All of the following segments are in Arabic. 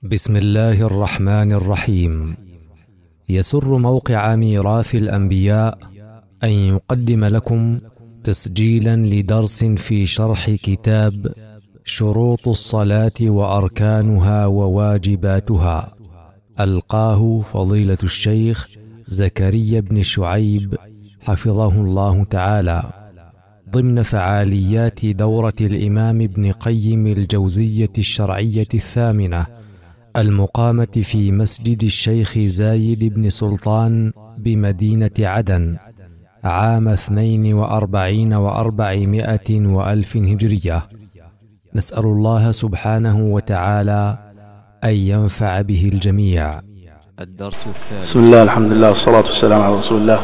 بسم الله الرحمن الرحيم. يسر موقع ميراث الأنبياء أن يقدم لكم تسجيلا لدرس في شرح كتاب شروط الصلاة وأركانها وواجباتها، ألقاه فضيلة الشيخ زكريا بن شعيب حفظه الله تعالى ضمن فعاليات دورة الإمام ابن قيم الجوزية الشرعية الثامنة المقامة في مسجد الشيخ زايد بن سلطان بمدينة عدن عام 42 و400 وألف هجرية. نسأل الله سبحانه وتعالى أن ينفع به الجميع. الدرس الثالث. بسم الله، الحمد لله، والصلاة والسلام على رسول الله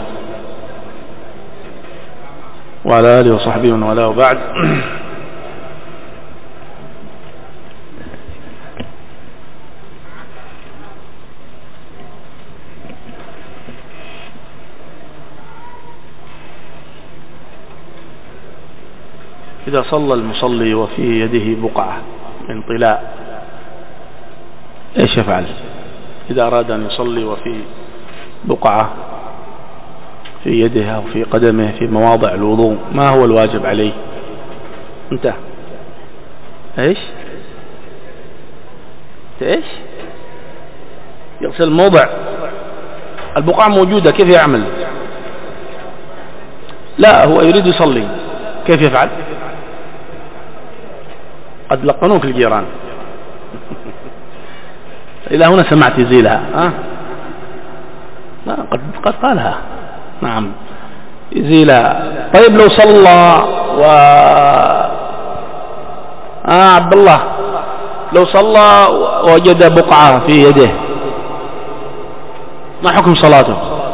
وعلى آله وصحبه ومن والاه، وبعد. إذا صلى المصلي وفي يده بقعة من طلاء إيش يفعل؟ إذا أراد أن يصلي وفي بقعة في يده أو في قدمه في مواضع الوضوء، ما هو الواجب عليه؟ انتهى. إيش يغسل موضع البقعة موجودة، كيف يعمل؟ لا، هو يريد يصلي، كيف يفعل؟ قد لقنوك الجيران. إلى هنا سمعت يزيلها، قد قالها. نعم، يزيلها. طيب لو صلى عبد الله، لو صلى وجد بقعة في يده، ما حكم صلاته؟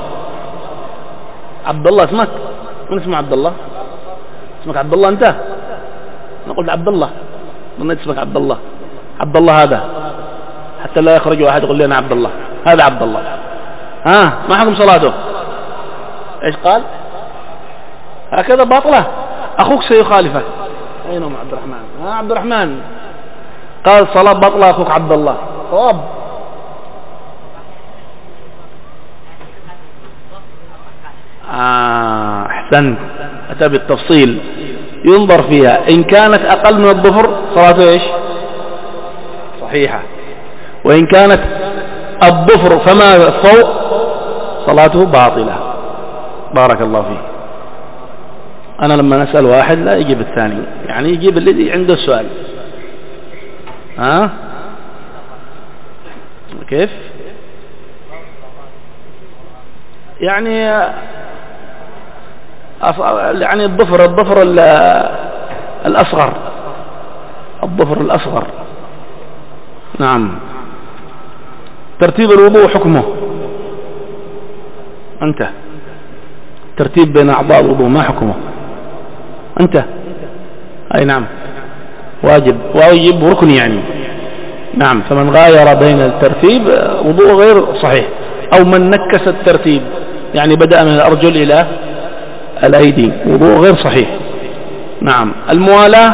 عبد الله اسمك؟ من اسمه عبد الله؟ اسمك عبد الله أنت؟ نقول عبد الله، من اسمك عبد الله؟ عبد الله هذا، حتى لا يخرج واحد يقول لي أنا عبد الله، هذا عبد الله. ما حكم صلاته؟ ايش قال؟ هكذا باطلة، أخوك سيخالفك. أينهم عبد الرحمن؟ عبد الرحمن قال صلاة باطلة أخوك عبد الله، صواب. أحسنت، أتى بالتفصيل، ينظر فيها. إن كانت أقل من الظهر صلاته إيش؟ صحيحة. وإن كانت الظهر فما فوق صلاته باطلة. بارك الله فيه. أنا لما نسأل واحد لا يجيب الثاني، يعني يجيب الذي عنده السؤال. كيف؟ يعني الظفر الأصغر، الظفر الأصغر. نعم. ترتيب الوضوء حكمه أنت، ترتيب بين أعضاء الوضوء ما حكمه أنت؟ أي نعم، واجب وركن يعني. نعم، فمن غاير بين الترتيب وضوء غير صحيح، أو من نكس الترتيب يعني بدأ من الأرجل إلى الأيدي، وضوء غير صحيح. نعم. الموالاة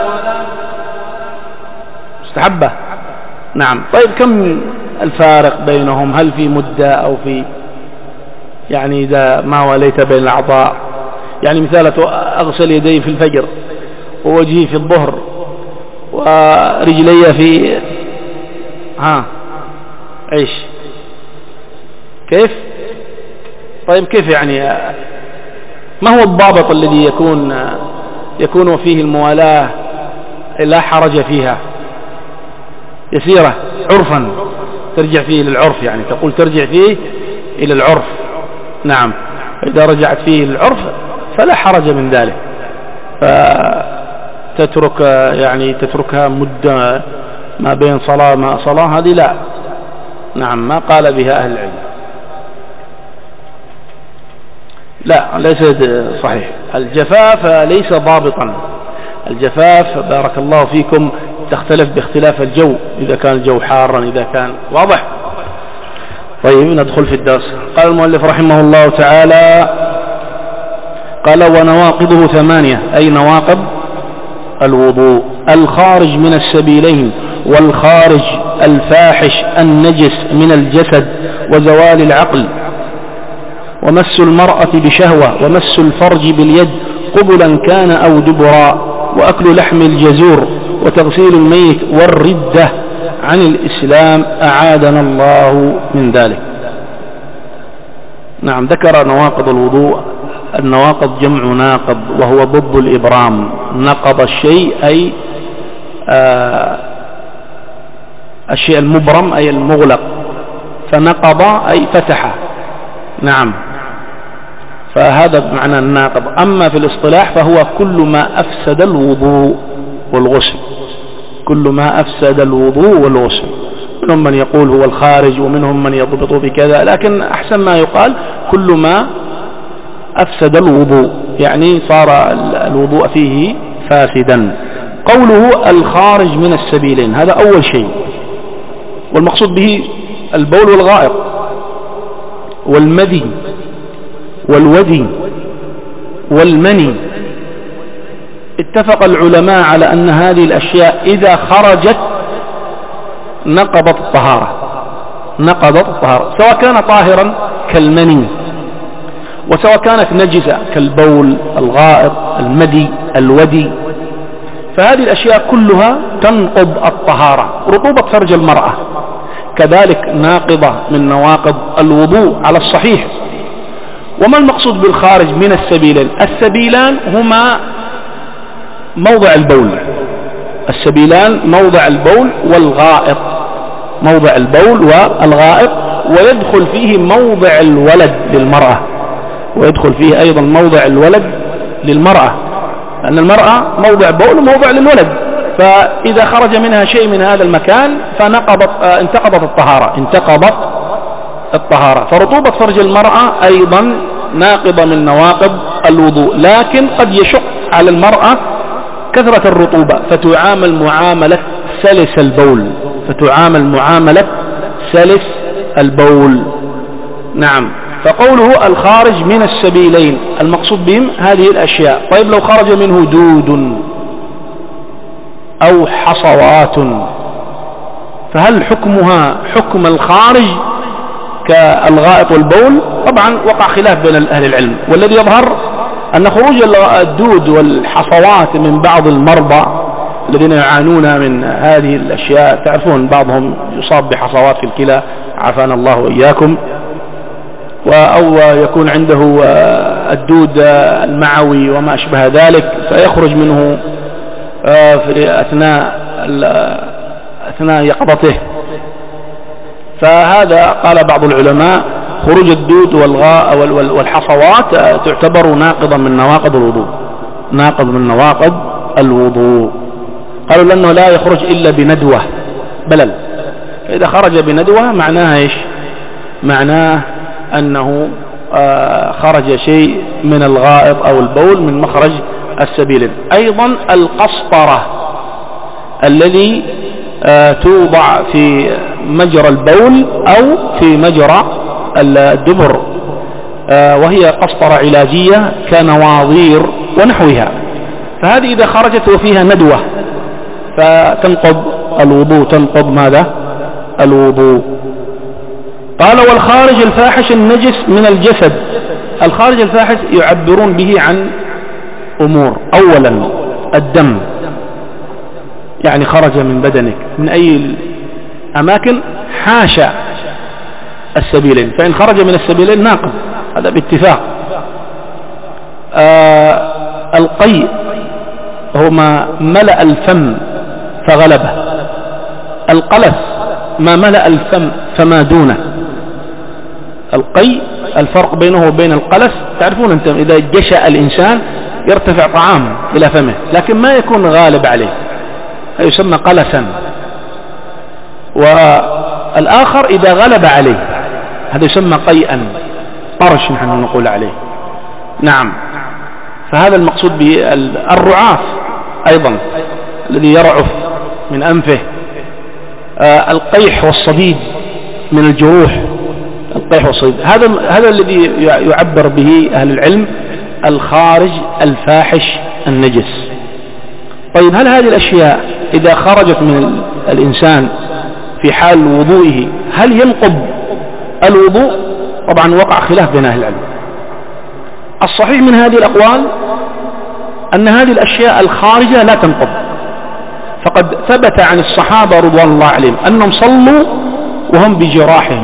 مستحبة. نعم. طيب كم الفارق بينهم؟ هل في مدة أو في، يعني إذا ما وليت بين الأعضاء، يعني مثال أغسل يدي في الفجر ووجهي في الظهر ورجلي في إيش؟ كيف؟ طيب كيف يعني؟ ما هو الضابط الذي يكون فيه الموالاة لا حرج فيها، يسيرة عرفا ترجع فيه للعرف، يعني تقول ترجع فيه إلى العرف. نعم. إذا رجعت فيه للعرف فلا حرج من ذلك، تتركها مدة ما بين صلاة ما صلاة، هذه لا. نعم، ما قال بها أهل العلم، لا، ليس صحيح. الجفاف ليس ضابطا. الجفاف بارك الله فيكم تختلف باختلاف الجو، إذا كان الجو حارا، إذا كان واضح. طيب ندخل في الدرس. قال المؤلف رحمه الله تعالى، قال ونواقضه 8، أي نواقض الوضوء: الخارج من السبيلين والخارج الفاحش النجس من الجسد وزوال العقل، ومس المرأة بشهوة، ومس الفرج باليد قبلا كان أو دبرا، وأكل لحم الجزور، وتغسيل الميت، والردة عن الإسلام أعاذنا الله من ذلك. نعم، ذكر نواقض الوضوء. النواقض جمع ناقض وهو ضد الإبرام. نقض الشيء أي الشيء المبرم أي المغلق، فنقض أي فتح. نعم، فهذا معنى الناقض. أما في الاصطلاح فهو كل ما أفسد الوضوء والغسل، كل ما أفسد الوضوء والغسل. منهم من يقول هو الخارج، ومنهم من يضبط بكذا، لكن أحسن ما يقال كل ما أفسد الوضوء، يعني صار الوضوء فيه فاسدا. قوله الخارج من السبيلين، هذا أول شيء، والمقصود به البول والغائط والمذي والودي والمني. اتفق العلماء على أن هذه الأشياء إذا خرجت نقضت الطهارة، نقضت الطهارة، سواء كان طاهرا كالمني، وسواء كانت نجسة كالبول، الغائط، المدي، الودي. فهذه الأشياء كلها تنقض الطهارة. رطوبة فرج المرأة كذلك ناقضة من نواقض الوضوء على الصحيح. وما المقصود بالخارج من السبيلين؟ السبيلان هما موضع البول، السبيلان موضع البول والغائط، موضع البول والغائط، ويدخل فيه موضع الولد للمرأة، ويدخل فيه أيضا موضع الولد للمرأة، لأن المرأة موضع بول وموضع للولد. فإذا خرج منها شيء من هذا المكان انتقضت الطهارة، انتقضت الطهارة. فرطوبة فرج المرأة أيضا ناقضة من نواقض الوضوء، لكن قد يشق على المرأة كثرة الرطوبة فتعامل معاملة سلس البول، فتعامل معاملة سلس البول. نعم، فقوله الخارج من السبيلين المقصود بهم هذه الأشياء. طيب لو خرج منه دود أو حصوات فهل حكمها حكم الخارج كالغائط والبول؟ طبعا وقع خلاف بين أهل العلم، والذي يظهر أن خروج الدود والحصوات من بعض المرضى الذين يعانون من هذه الأشياء، تعرفون بعضهم يصاب بحصوات في الكلى عافانا الله وإياكم، أو يكون عنده الدود المعوي وما أشبه ذلك، فيخرج منه في أثناء يقظته. فهذا قال بعض العلماء خروج الدود والحصوات تعتبر ناقضا من نواقض الوضوء، ناقض من نواقض الوضوء. قالوا لأنه لا يخرج إلا بندوة بلل، فإذا خرج بندوة معناها إيش؟ معناه أنه خرج شيء من الغائط أو البول من مخرج السبيلين. أيضا القسطرة الذي توضع في مجرى البول أو في مجرى الدبر، وهي قسطرة علاجية كنواظير ونحوها، فهذه إذا خرجت وفيها ندوة فتنقض الوضوء، تنقض ماذا؟ الوضوء. قال والخارج الفاحش النجس من الجسد. الخارج الفاحش يعبرون به عن أمور. أولا الدم، يعني خرج من بدنك من أي أماكن حاشا السبيلين، فإن خرج من السبيلين ناقض، هذا باتفاق. القيء هو ما ملأ الفم فغلبه، القلس ما ملأ الفم فما دونه. القيء الفرق بينه وبين القلس، تعرفون أنتم إذا جشأ الإنسان يرتفع طعام إلى فمه لكن ما يكون غالب عليه، يسمى قلسا. والآخر إذا غلب عليه هذا يسمى قيئا، طرش نحن نقول عليه. نعم، فهذا المقصود به. الرعاف أيضا الذي يرعف من أنفه، القيح والصديد من الجروح، القيح والصديد، هذا الذي يعبر به أهل العلم الخارج الفاحش النجس. طيب هل هذه الأشياء إذا خرجت من الإنسان في حال وضوئه هل ينقض الوضوء؟ طبعا وقع خلاف بين أهل العلم. الصحيح من هذه الأقوال أن هذه الأشياء الخارجة لا تنقض، فقد ثبت عن الصحابة رضوان الله عليهم أنهم صلوا وهم بجراحهم.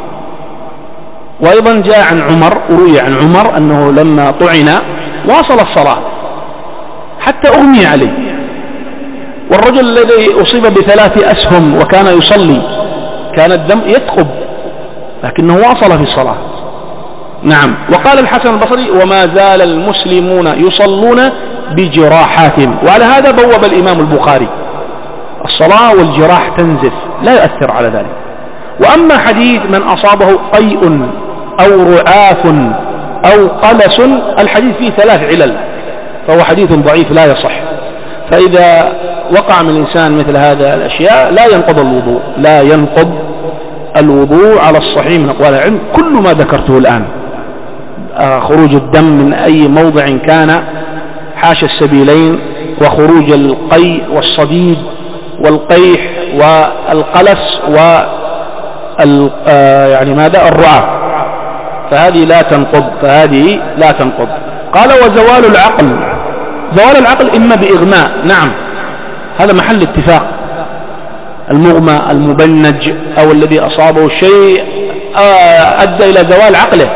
وأيضا جاء عن عمر، روي عن عمر أنه لما طعن واصل الصلاة حتى أغمي عليه، والرجل الذي أصيب ب3 أسهم وكان يصلي كان الدم يثقب لكنه واصل في الصلاة. نعم. وقال الحسن البصري: وما زال المسلمون يصلون بجراحاتهم. وعلى هذا بوب الإمام البخاري الصلاة والجراح تنزف لا يؤثر على ذلك. وأما حديث من أصابه قيء أو رعاف أو قلس، الحديث فيه 3 علل، فهو حديث ضعيف لا يصح. فإذا وقع من الإنسان مثل هذا الأشياء لا ينقض الوضوء، لا ينقض الوضوء على الصحيح من أقوال العلم. كل ما ذكرته الآن، خروج الدم من أي موضع كان حاش السبيلين، وخروج القيء والصديد والقيح والقلس يعني ماذا الرعاف، فهذه لا تنقض. قال: وزوال العقل. زوال العقل إما بإغماء، نعم هذا محل اتفاق، المغمى المبنج أو الذي أصابه شيء أدى إلى زوال عقله،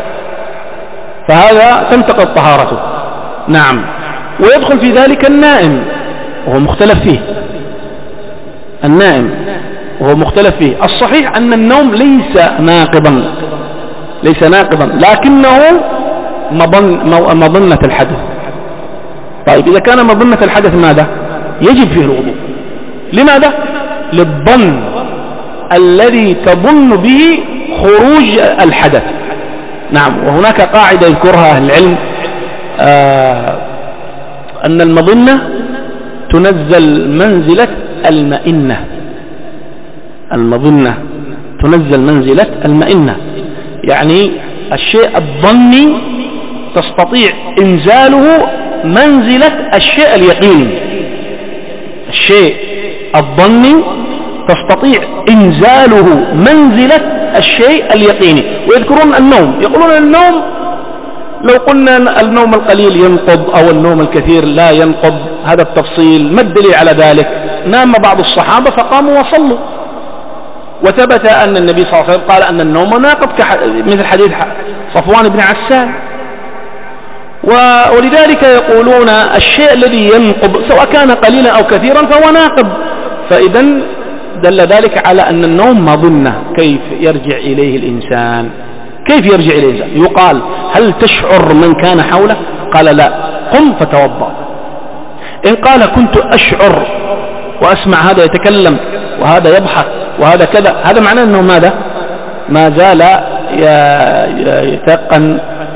فهذا تنتقض طهارته. نعم. ويدخل في ذلك النائم وهو مختلف فيه، النائم وهو مختلف فيه. الصحيح أن النوم ليس ناقضا لكنه مظنة الحدث. طيب إذا كان مظنة الحدث ماذا؟ يجب فيه الوضوء. لماذا؟ للظن الذي تظن به خروج الحدث. نعم. وهناك قاعدة يذكرها أهل العلم، أن المظنة تنزل منزلة المئنة. المظنة تنزل منزلة المئنة، يعني الشيء الظني تستطيع إنزاله منزلة الشيء اليقيني. الشيء الظني تستطيع إنزاله منزلة الشيء اليقيني. ويذكرون النوم، يقولون النوم لو قلنا النوم القليل ينقض أو النوم الكثير لا ينقض، هذا التفصيل ما الدليل على ذلك؟ نام بعض الصحابة فقاموا وصلوا، وثبت أن النبي صلى الله عليه وسلم قال أن النوم ناقض، مثل حديث صفوان بن عسال. ولذلك يقولون الشيء الذي ينقض سواء كان قليلا أو كثيرا فهو ناقض. فإذا دل ذلك على أن النوم مظنة. كيف يرجع إليه الإنسان؟ يقال: هل تشعر من كان حوله؟ قال: لا. قم فتوضأ. إن قال: كنت أشعر وأسمع هذا يتكلم وهذا يضحك وهذا كذا، هذا معناه أنه ماذا؟ ما زال يتقن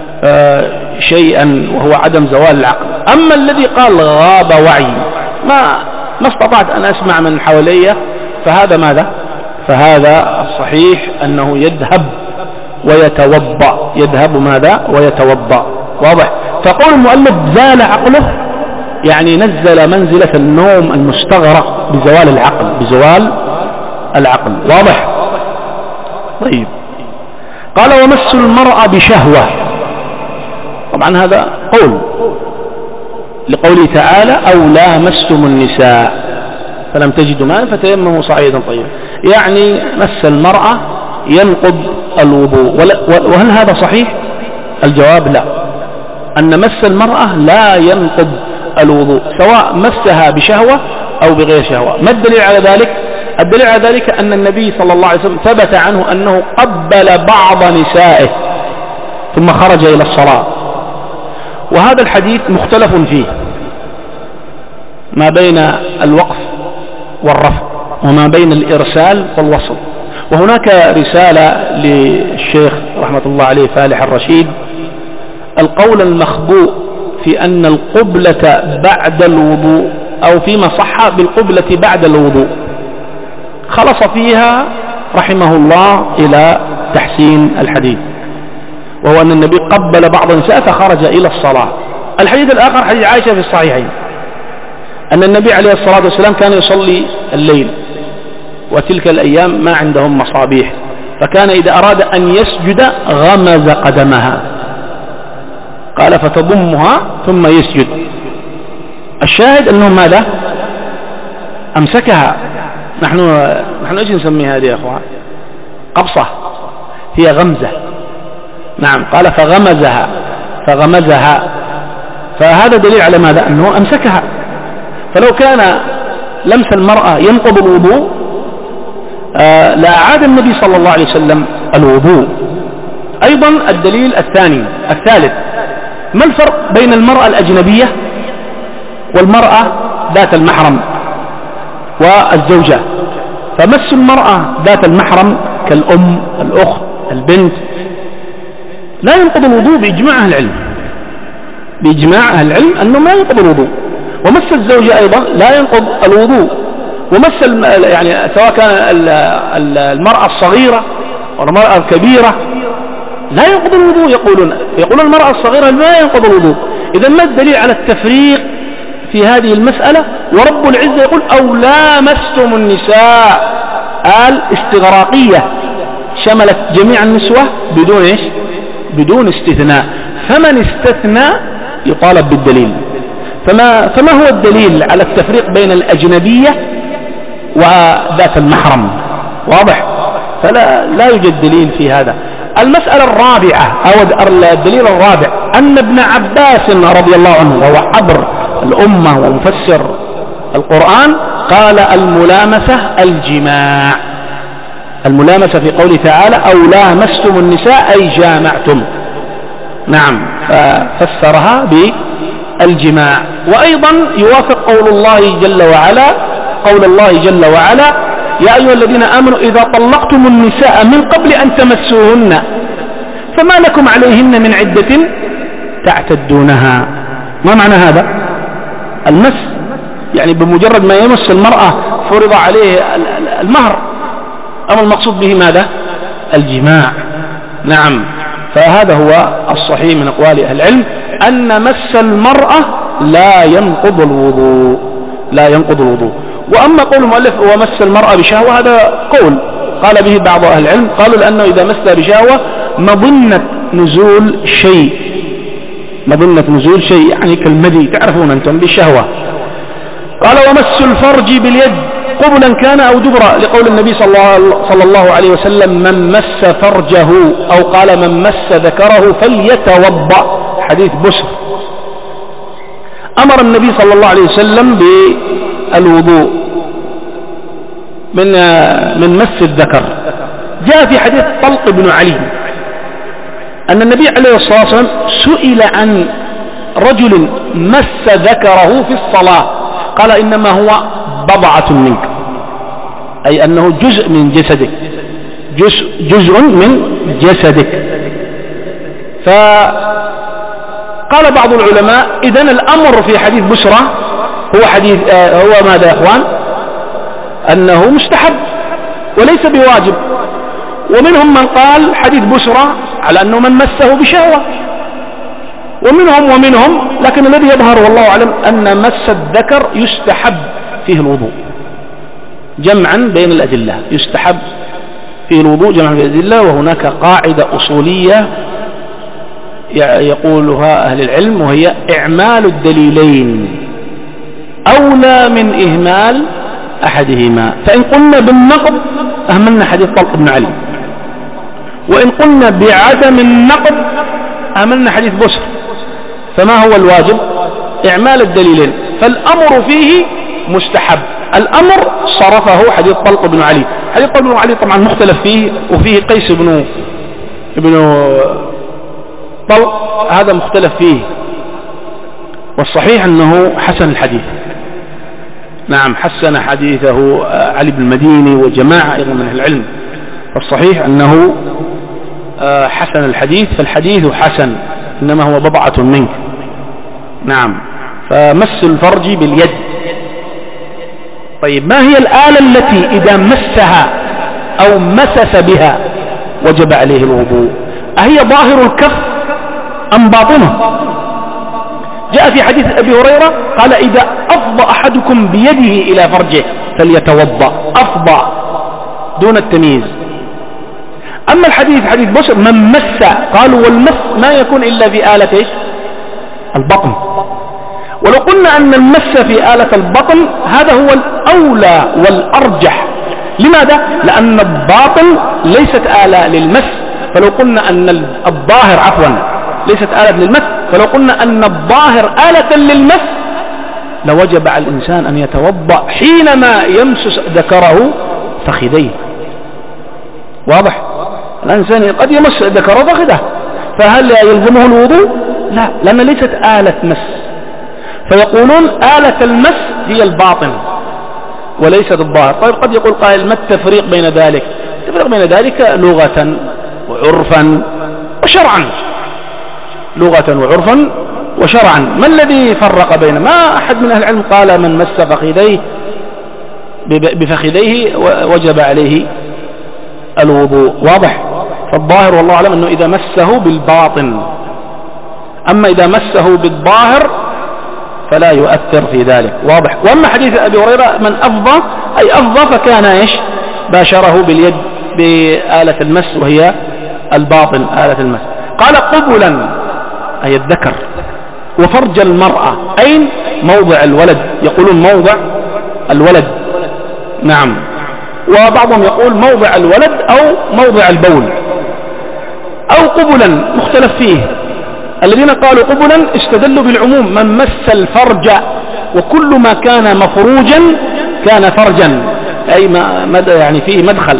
شيئا وهو عدم زوال العقل. أما الذي قال غاب وعي، ما استطعت أن أسمع من حوالي، فهذا ماذا؟ فهذا الصحيح أنه يذهب ويتوضأ. يذهب ماذا؟ ويتوضأ. واضح؟ فقول المؤلف زال عقله، يعني نزل منزلة النوم المستغرق بزوال العقل. واضح؟ طيب. قال: ومس المرأة بشهوة. طبعا هذا قول لقوله تعالى: أو لامستم النساء فلم تجدوا ماء فتيمموا صعيدا طيبا، يعني مس المرأة ينقض الوضوء. وهل هذا صحيح؟ الجواب لا، أن مس المرأة لا ينقض الوضوء سواء مسها بشهوة أو بغير شهوة. ما الدليل على ذلك؟ الدليل على ذلك أن النبي صلى الله عليه وسلم ثبت عنه أنه قبل بعض نسائه ثم خرج إلى الصلاة، وهذا الحديث مختلف فيه ما بين الوقف والرفع وما بين الإرسال والوصل. وهناك رسالة للشيخ رحمة الله عليه فالح الرشيد، القول المخبوء في أن القبلة بعد الوضوء أو فيما صح بالقبلة بعد الوضوء، خلص فيها رحمه الله إلى تحسين الحديث، وهو أن النبي قبل بعض النساء فخرج إلى الصلاة. الحديث الآخر حديث عائشة في الصحيحين أن النبي عليه الصلاة والسلام كان يصلي الليل وتلك الأيام ما عندهم مصابيح، فكان إذا أراد أن يسجد غمز قدمها، قال فتضمها ثم يسجد. الشاهد أنه ماذا؟ أمسكها. نحن إيش نسمي هذه يا أخوان؟ قبصة، هي غمزة. نعم، قال فغمزها، فهذا دليل على ماذا؟ أنه أمسكها. فلو كان لمس المرأة ينقض الوضوء لأعاد النبي صلى الله عليه وسلم الوضوء. أيضا الدليل الثالث، ما الفرق بين المرأة الأجنبية والمرأة ذات المحرم والزوجة؟ فمس المرأة ذات المحرم كالأم، الأخت، البنت لا ينقض الوضوء بإجماع أهل العلم أنه ما ينقض الوضوء. ومس الزوجة أيضا لا ينقض الوضوء. ومس يعني سواء كان المرأة الصغيرة والمرأة الكبيرة لا ينقض الوضوء. يقولون المرأة الصغيرة ما ينقض الوضوء. إذا ما الدليل على التفريق في هذه المسألة؟ ورب العزة يقول أو لامستم النساء، استغراقية شملت جميع النسوة بدون إيش؟ بدون استثناء. فمن استثنى يطالب بالدليل. فما هو الدليل على التفريق بين الأجنبية وذات المحرم؟ واضح؟ فلا يوجد دليل في هذا. المسألة الرابعة أو الدليل الرابع أن ابن عباس رضي الله عنه وهو حبر الأمة ومفسر القرآن قال الملامسة الجماع. الملامسة في قوله تعالى أو لامستم النساء أي جامعتم. نعم، ففسرها بالجماع. وأيضا يوافق قول الله جل وعلا يا أيها الذين آمنوا إذا طلقتم النساء من قبل أن تمسوهن فما لكم عليهن من عدة تعتدونها. ما معنى هذا؟ المس يعني بمجرد ما يمس المرأة فرض عليه المهر، أما المقصود به ماذا؟ الجماع. نعم، فهذا هو الصحيح من أقوال أهل العلم أن مس المرأة لا ينقض الوضوء. وأما قول المؤلف ومس المرأة بشهوة هذا قول قال به بعض أهل العلم، قالوا لأنه إذا مسها بشهوة مظنة نزول شيء يعني كالمدي، تعرفون أنتم بشهوة. قال ومس الفرج باليد قبلا كان أو دبرا، لقول النبي صلى الله عليه وسلم من مس فرجه أو قال من مس ذكره فليتوضأ، حديث بشر. أمر النبي صلى الله عليه وسلم بالوضوء من مس الذكر. جاء في حديث طلق بن علي أن النبي عليه الصلاة والسلام سئل عن رجل مس ذكره في الصلاة قال إنما هو بضعة منك، أي أنه جزء من جسدك، جزء من جسدك. فقال بعض العلماء إذن الأمر في حديث بشرى هو ماذا يا أخوان؟ أنه مستحب وليس بواجب. ومنهم من قال حديث بشرى على أنه من مسه بشهوة، ومنهم لكن الذي يظهر والله أعلم أن مس الذكر يستحب فيه الوضوء جمعا بين الأدلة، يستحب فيه الوضوء جمعا بين الأدلة. وهناك قاعدة أصولية يقولها أهل العلم وهي إعمال الدليلين أولى من إهمال أحدهما. فإن قلنا بالنقض أهملنا حديث طلق بن علي، وإن قلنا بعدم النقض أهملنا حديث بشر. فما هو الواجب؟ إعمال الدليلين. فالأمر فيه مستحب. الأمر صرفه حديث طلق بن علي. حديث طلق بن علي طبعا مختلف فيه، وفيه قيس بن طلق هذا مختلف فيه، والصحيح أنه حسن الحديث. نعم، حسن حديثه علي بن المديني وجماعة أيضا من العلم. فالصحيح أنه حسن الحديث، فالحديث حسن إنما هو بضعة منك. نعم، فمس الفرج باليد. طيب، ما هي الآلة التي إذا مسها أو مسس بها وجب عليه الوضوء؟ أهي ظاهر الكف أم باطنه؟ جاء في حديث أبي هريرة قال إذا أفضى أحدكم بيده إلى فرجه فليتوضأ. أفضى دون التمييز. أما الحديث حديث بصر من مس، قالوا والمس ما يكون إلا في آلة البطن. ولو قلنا أن المس في آلة البطن هذا هو الأولى والأرجح. لماذا؟ لأن الباطن ليست آلة للمس، فلو قلنا أن الظاهر ليست آلة للمس، فلو قلنا أن الظاهر آلة للمس لوجب على الإنسان أن يتوضأ حينما يمسس ذكره فخذيه. واضح؟ الإنسان قد يمس ذكره فخذه، فهل يلزمه الوضوء؟ لا، لأن ليست آلة مس. فيقولون آلة المس هي الباطن وليست الظاهر. طيب قد يقول قائل ما التفريق بين ذلك؟ التفريق بين ذلك لغة وعرفا وشرعا، لغة وعرفا وشرعا. ما الذي فرق بينه؟ ما أحد من أهل العلم قال من مس فخذيه بفخذيه وجب عليه الوضوء. واضح؟ فالظاهر والله أعلم أنه إذا مسه بالباطن، أما إذا مسه بالظاهر فلا يؤثر في ذلك. واضح؟ وأما حديث أبي هريرة من أفضى، أي أفضى فكان إيش؟ باشره باليد بآلة المس وهي الباطن آلة المس. قال قبلا أي الذكر، وفرج المرأة أين؟ موضع الولد، يقولون موضع الولد، نعم، وبعضهم يقول موضع الولد أو موضع البول أو قبلا، مختلف فيه. الذين قالوا قبلا استدلوا بالعموم، من مس الفرج، وكل ما كان مفروجا كان فرجا، أي يعني فيه مدخل.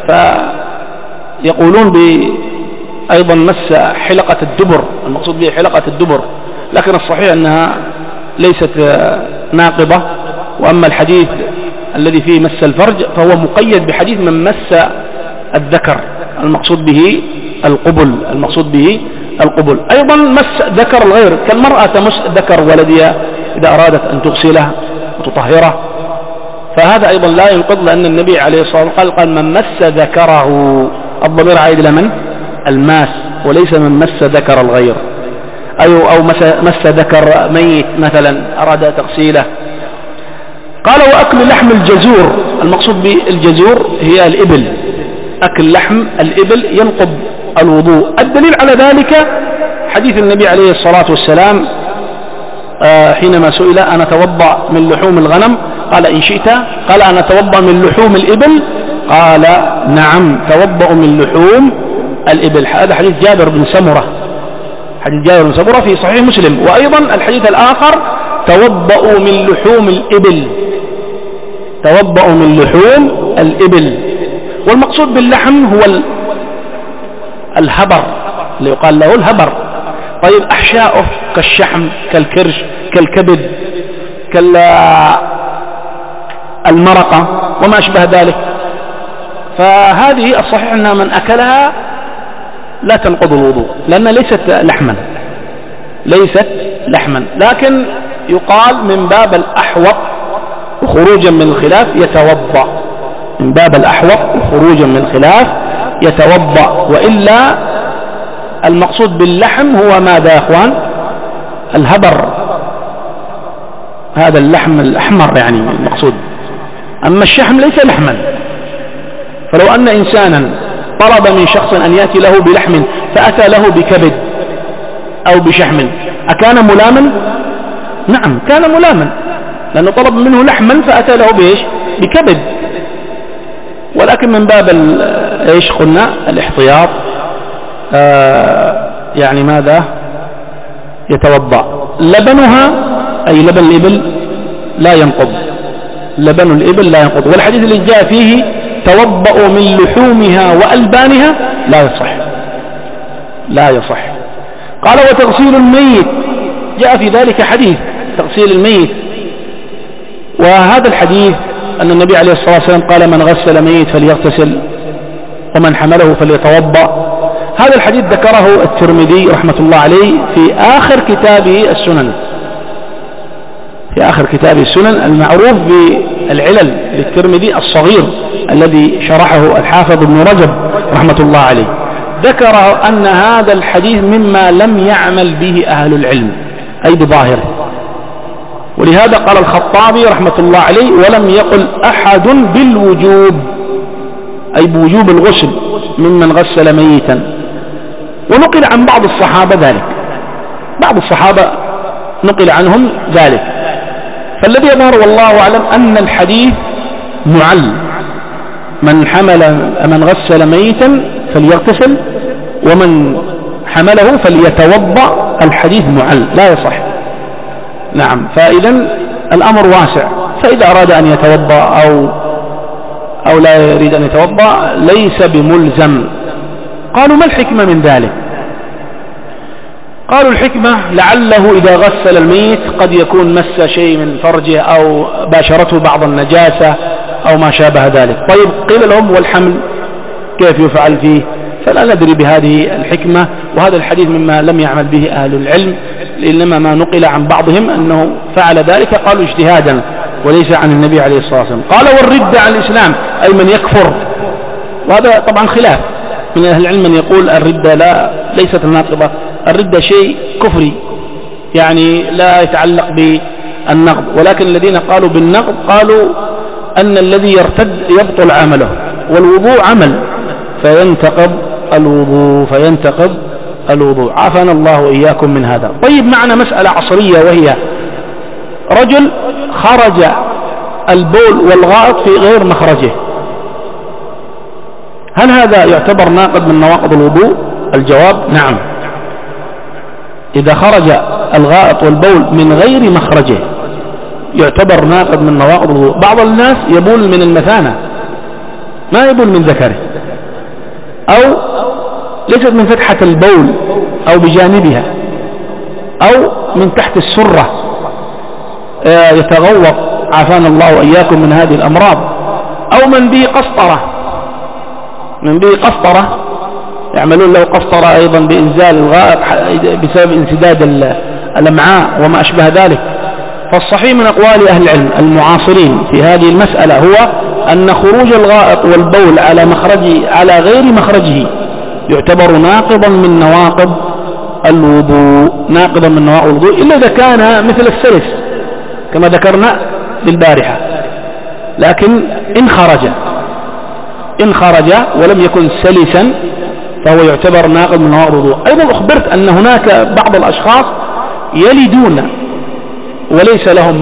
فيقولون أيضا مس حلقة الدبر، المقصود به حلقة الدبر، لكن الصحيح أنها ليست ناقضة. وأما الحديث الذي فيه مس الفرج فهو مقيد بحديث من مس الذكر، المقصود به القبل، المقصود به القبل. أيضا مس ذكر الغير، كالمرأة تمس ذكر ولدها إذا أرادت أن تغسله وتطهره، فهذا أيضا لا ينقض، لأن النبي عليه الصلاة والسلام قال من مس ذكره، الضمير عائد لمن؟ الماس، وليس من مس ذكر الغير، أو مس ذكر ميت مثلا أراد تغسيله. قال وأكل لحم الجزور، المقصود بالجزور هي الإبل، أكل لحم الإبل ينقض الوضوء. الدليل على ذلك حديث النبي عليه الصلاة والسلام حينما سئل أنا أتوضأ من لحوم الغنم؟ قال إن شئت. قال أنا أتوضأ من لحوم الإبل؟ قال نعم توضأ من لحوم الإبل. هذا حديث جابر بن سمرة، حديث جابر بن سمرة في صحيح مسلم. وأيضا الحديث الآخر توضأوا من لحوم الإبل، توضأوا من لحوم الإبل. والمقصود باللحم هو الهبر اللي يقال له الهبر. طيب أحشاؤه كالشحم كالكرش كالكبد كالمرقة وما أشبه ذلك، فهذه الصحيح أنها من أكلها لا تنقض الوضوء لأنها ليست لحما، ليست لحما، لكن يقال من باب الأحوط وخروجا من الخلاف يتوضأ، من باب الأحوط وخروجا من الخلاف يتوضأ. وإلا المقصود باللحم هو ماذا يا أخوان؟ الهبر، هذا اللحم الأحمر يعني المقصود. أما الشحم ليس لحما، فلو أن إنسانا طلب من شخص أن يأتي له بلحم فأتى له بكبد أو بشحم أكان ملاما؟ نعم كان ملاما، لأنه طلب منه لحما فأتى له بإيش؟ بكبد. ولكن من باب إيش قلنا؟ الاحتياط، يعني ماذا؟ يتوضأ. لبنها أي لبن الإبل لا ينقض، لبن الإبل لا ينقض. والحديث اللي جاء فيه توضأوا من لحومها وألبانها لا يصح، لا يصح. قال وتغسيل الميت، جاء في ذلك حديث تغسيل الميت، وهذا الحديث أن النبي عليه الصلاة والسلام قال من غسل ميت فليغتسل ومن حمله فليتوضأ. هذا الحديث ذكره الترمذي رحمة الله عليه في آخر كتابه السنن، في آخر كتابه السنن المعروف بالعلل للترمذي الصغير الذي شرحه الحافظ ابن رجب رحمة الله عليه. ذكر أن هذا الحديث مما لم يعمل به أهل العلم أي بظاهره، ولهذا قال الخطابي رحمة الله عليه ولم يقل أحد بالوجوب، أي بوجوب الغسل ممن غسل ميتا. ونقل عن بعض الصحابة ذلك، بعض الصحابة نقل عنهم ذلك. فالذي يظهر والله أعلم أن الحديث معل، من غسل ميتا فليغتسل، ومن حمله فليتوضأ، الحديث معل لا يصح. نعم، فإذا الأمر واسع، فإذا أراد أن يتوضأ أو لا يريد أن يتوضأ ليس بملزم. قالوا ما الحكمة من ذلك؟ قالوا الحكمة لعله إذا غسل الميت قد يكون مس شيء من فرجه أو باشرته بعض النجاسة أو ما شابه ذلك. طيب قيل لهم والحمل كيف يفعل فيه؟ فلا ندري بهذه الحكمة، وهذا الحديث مما لم يعمل به أهل العلم، إنما ما نقل عن بعضهم أنه فعل ذلك قالوا اجتهادا وليس عن النبي عليه الصلاة والسلام. قال والردة عن الإسلام أي من يكفر، وهذا طبعا خلاف من أهل العلم، من يقول الردة ليست ناقضة، الردة شيء كفري يعني لا يتعلق بالنقض، ولكن الذين قالوا بالنقض قالوا أن الذي يرتد يبطل عمله، والوضوء عمل فينتقض الوضوء. عافانا الله وإياكم من هذا. طيب معنا مسألة عصرية، وهي رجل خرج البول والغائط في غير مخرجه، هل هذا يعتبر ناقض من نواقض الوضوء؟ الجواب نعم، إذا خرج الغائط والبول من غير مخرجه يعتبر ناقض من نواقض الوضوء. بعض الناس يبول من المثانة، ما يبول من ذكره، أو ليست من فتحة البول أو بجانبها، أو من تحت السرة يتغوط، عافانا الله وإياكم من هذه الأمراض، أو من به قسطرة يعملون له قسطرة أيضا بإنزال الغائط بسبب انسداد الأمعاء وما أشبه ذلك. فالصحيح من أقوال أهل العلم المعاصرين في هذه المسألة هو أن خروج الغائط والبول على غير مخرجه يعتبر ناقضا من نواقض الوضوء، إلا إذا كان مثل السلس كما ذكرنا بالبارحة. لكن إن خرج ولم يكن سلسا فهو يعتبر ناقض من نواقض الوضوء. أيضا أخبرت أن هناك بعض الأشخاص يلدون وليس لهم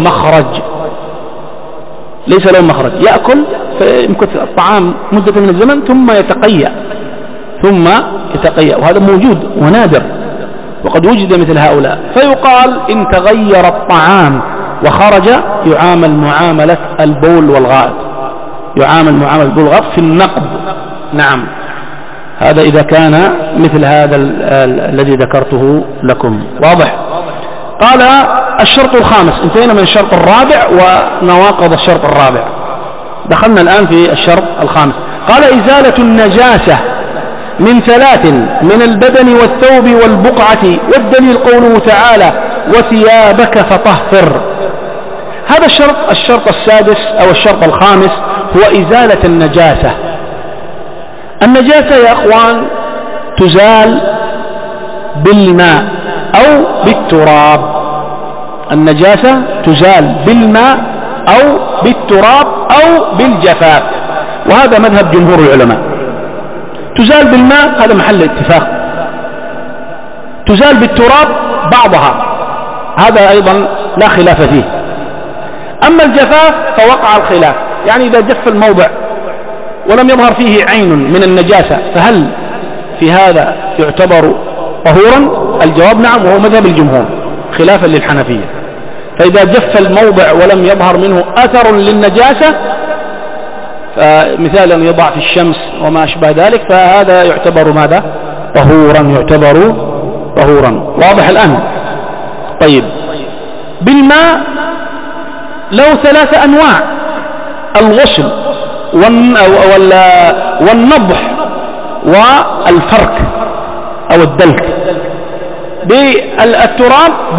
مخرج، يأكل فيمكث الطعام مدة من الزمن ثم يتقيأ، وهذا موجود ونادر، وقد وجد مثل هؤلاء. فيقال إن تغير الطعام وخرج يعامل معاملة البول والغائط، في النقض. نعم، هذا إذا كان مثل هذا الذي ذكرته لكم. واضح؟ قال الشرط الخامس، انتهينا من الشرط الرابع ونواقض الشرط الرابع، دخلنا الآن في الشرط الخامس. قال إزالة النجاسة من 3 من البدن والثوب والبقعة، والدليل قوله تعالى وثيابك فطهر. هذا الشرط السادس أو الشرط الخامس هو إزالة النجاسة. النجاسة يا أخوان تزال بالماء أو بالتراب، النجاسة تزال بالماء أو بالتراب أو بالجفاف، وهذا مذهب جمهور العلماء. تزال بالماء هذا محل اتفاق، تزال بالتراب بعضها، هذا أيضا لا خلاف فيه. أما الجفاف فوقع الخلاف، يعني إذا جف الموضع ولم يظهر فيه عين من النجاسة فهل في هذا يعتبر طهورا؟ الجواب نعم، وهو مذهب الجمهور خلافا للحنفية. فإذا جف الموضع ولم يظهر منه أثر للنجاسة، فمثال أن يضع في الشمس وما أشبه ذلك، فهذا يعتبر ماذا؟ طهورا. واضح الآن؟ طيب، بالماء له 3 أنواع: الغسل والنضح والفرك أو الدلك. بالتراب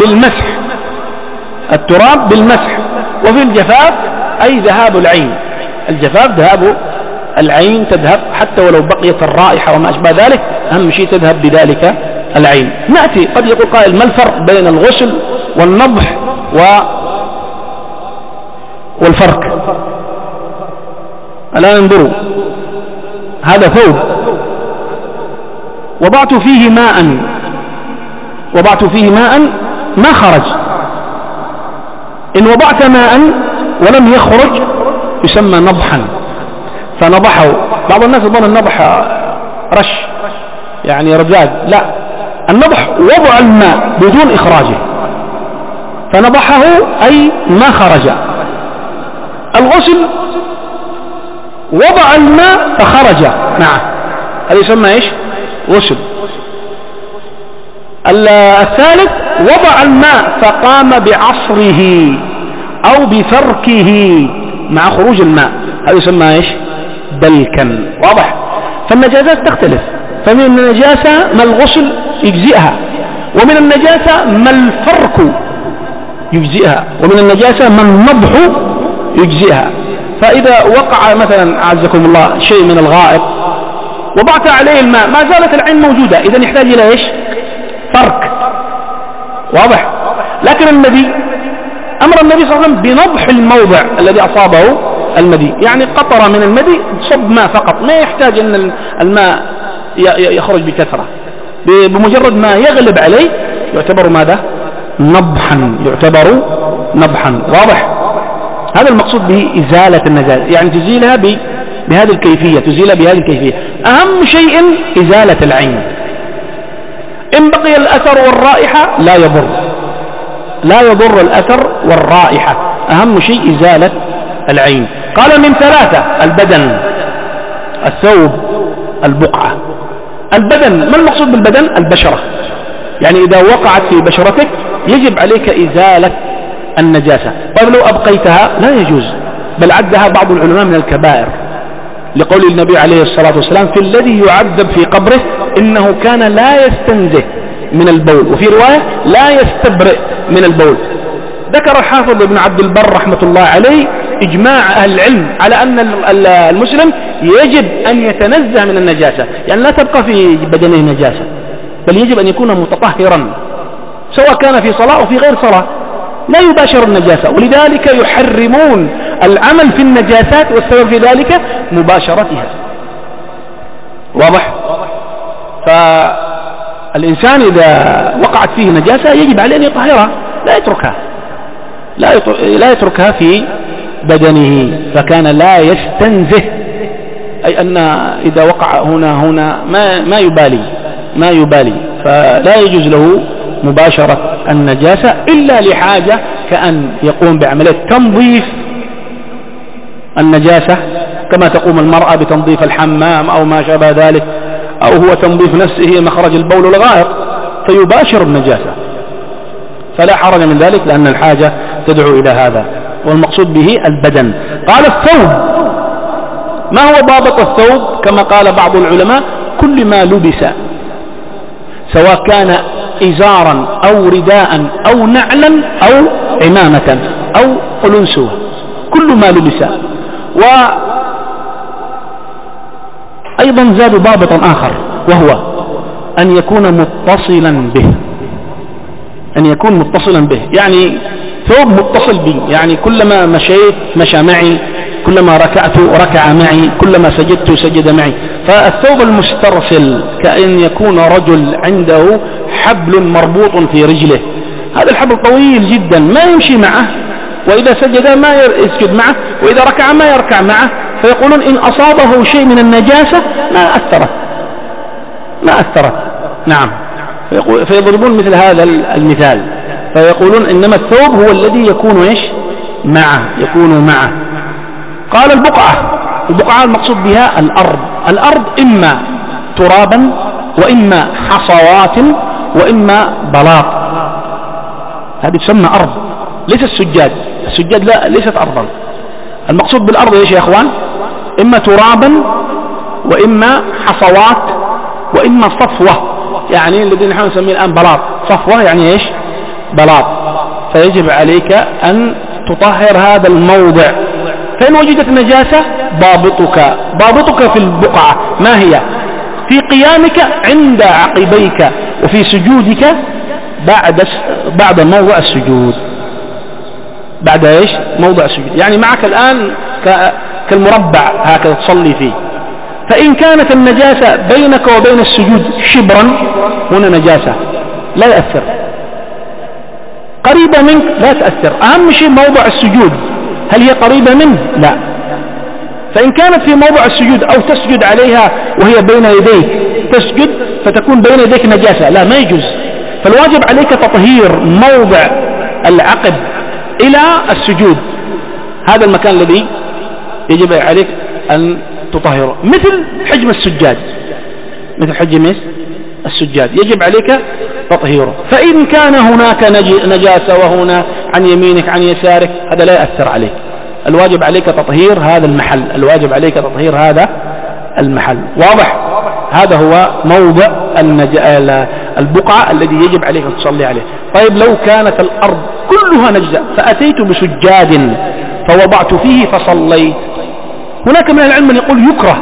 بالمسح، وفي الجفاف أي ذهاب العين، الجفاف ذهاب العين، تذهب حتى ولو بقيت الرائحة وما أشبه ذلك، أهم شيء تذهب بذلك العين. نأتي قد يقول قائل ما الفرق بين الغسل والنضح والفرك؟ الآن انظروا، هذا ثوب وضعت فيه ماء ما خرج. إن وضعت ماء ولم يخرج يسمى نضحا، فنضحه. بعض الناس يظن النضح رش يعني رجاج، لا، النضح وضع الماء بدون إخراجه، فنضحه أي ما خرج. الغسل وضع الماء فخرج، نعم، هذا يسمى ايش؟ غسل. الثالث وضع الماء فقام بعصره أو بفركه مع خروج الماء، هذا يسمى ايش؟ دلكا. واضح؟ فالنجاسات تختلف، فمن النجاسة ما الغسل يجزئها، ومن النجاسة ما الفرك يجزئها، ومن النجاسة ما النضح يجزئها. فإذا وقع مثلا أعزكم الله شيء من الغائط وضعت عليه الماء ما زالت العين موجودة، إذن يحتاج إلى إيش؟ فرك. واضح؟ لكن أمر النبي صلى الله عليه وسلم بنضح الموضع الذي أصابه المدي، يعني قطرة من المدي صب ماء فقط، ما يحتاج أن الماء يخرج بكثرة، بمجرد ما يغلب عليه يعتبر ماذا؟ نضحا، يعتبر نضحا. واضح؟ هذا المقصود به إزالة النجاسة، يعني تزيلها بهذه الكيفية، تزيلها بهذه الكيفية. أهم شيء إزالة العين، إن بقي الأثر والرائحة لا يضر الأثر والرائحة، أهم شيء إزالة العين. قال من ثلاثة: البدن، الثوب، البقعة. البدن، ما المقصود بالبدن؟ البشرة، يعني إذا وقعت في بشرتك يجب عليك إزالة النجاسة. طيب لو أبقيتها لا يجوز، بل عدها بعض العلماء من الكبائر، لقول النبي عليه الصلاة والسلام في الذي يعذب في قبره إنه كان لا يستنزه من البول، وفي رواية لا يستبرئ من البول. ذكر الحافظ ابن عبد البر رحمة الله عليه إجماع أهل العلم على أن المسلم يجب أن يتنزه من النجاسة، يعني لا تبقى في بدنه نجاسة، بل يجب أن يكون متطهرا سواء كان في صلاة أو في غير صلاة، لا يباشر النجاسة. ولذلك يحرمون العمل في النجاسات، والسبب في ذلك مباشرتها. واضح؟ فالإنسان إذا وقعت فيه نجاسة يجب عليه أن يطهرها، لا يتركها في بدنه، فكان لا يستنزه، أي أن إذا وقع هنا ما يبالي، فلا يجوز له مباشرة النجاسة إلا لحاجة، كأن يقوم بعملية تنظيف النجاسة كما تقوم المرأة بتنظيف الحمام أو ما شابه ذلك، أو هو تنظيف نفسه مخرج البول والغائط فيباشر النجاسة، فلا حرج من ذلك لأن الحاجة تدعو إلى هذا. والمقصود به البدن. قال الثوب، ما هو ضابط الثوب؟ كما قال بعض العلماء: كل ما لبس، سواء كان إزارا أو رداء أو نعلا أو عمامة أو قلنسوة، كل ما لبس. وأيضا زاد ضابط آخر، وهو أن يكون متصلا به، يعني ثوب متصل بي، يعني كلما مشيت مشى معي، كلما ركعت ركع معي، كلما سجدت سجد معي. فالثوب المسترسل كأن يكون رجل عنده حبل مربوط في رجله، هذا الحبل طويل جدا ما يمشي معه، وإذا سجد ما يسجد معه، وإذا ركع ما يركع معه، فيقولون إن أصابه شيء من النجاسة ما أثرت. نعم، فيضربون مثل هذا المثال، فيقولون إنما الثوب هو الذي يكون يكون معه. قال البقعة المقصود بها الأرض إما ترابا وإما حصوات وإما بلاط، هذه تسمى أرض، ليس السجاد لا، ليست أرضا. المقصود بالأرض إيش يا أخوان؟ إما ترابا وإما حصوات وإما صفوة، يعني الذين نحن نسميه الآن بلاط. صفوة يعني إيش؟ بلاط. فيجب عليك أن تطهر هذا الموضع. فإن وجدت نجاسة ضابطك في البقعة ما هي؟ في قيامك عند عقبيك، وفي سجودك بعد موضع السجود. بعد إيش؟ موضع السجود، يعني معك الآن كالمربع هكذا تصلي فيه، فإن كانت النجاسة بينك وبين السجود شبرا هنا نجاسة لا يأثر، قريبة منك لا تأثر. أهم شيء موضع السجود، هل هي قريبة منه؟ لا. فإن كانت في موضع السجود أو تسجد عليها وهي بين يديك، تسجد فتكون بين يديك نجاسة، لا، ما يجوز. فالواجب عليك تطهير موضع العقد إلى السجود، هذا المكان الذي يجب عليك أن تطهره، مثل حجم السجاد، مثل حجم السجاد يجب عليك تطهيره. فإن كان هناك نجاسة وهنا عن يمينك عن يسارك، هذا لا يأثر عليك. الواجب عليك تطهير هذا المحل، الواجب عليك تطهير هذا المحل. واضح؟ هذا هو موضع البقعة الذي يجب عليك أن تصلي عليه. طيب لو كانت الأرض كلها نجسة فأتيت بسجاد فوضعت فيه فصليت، هناك من العلم من يقول يكره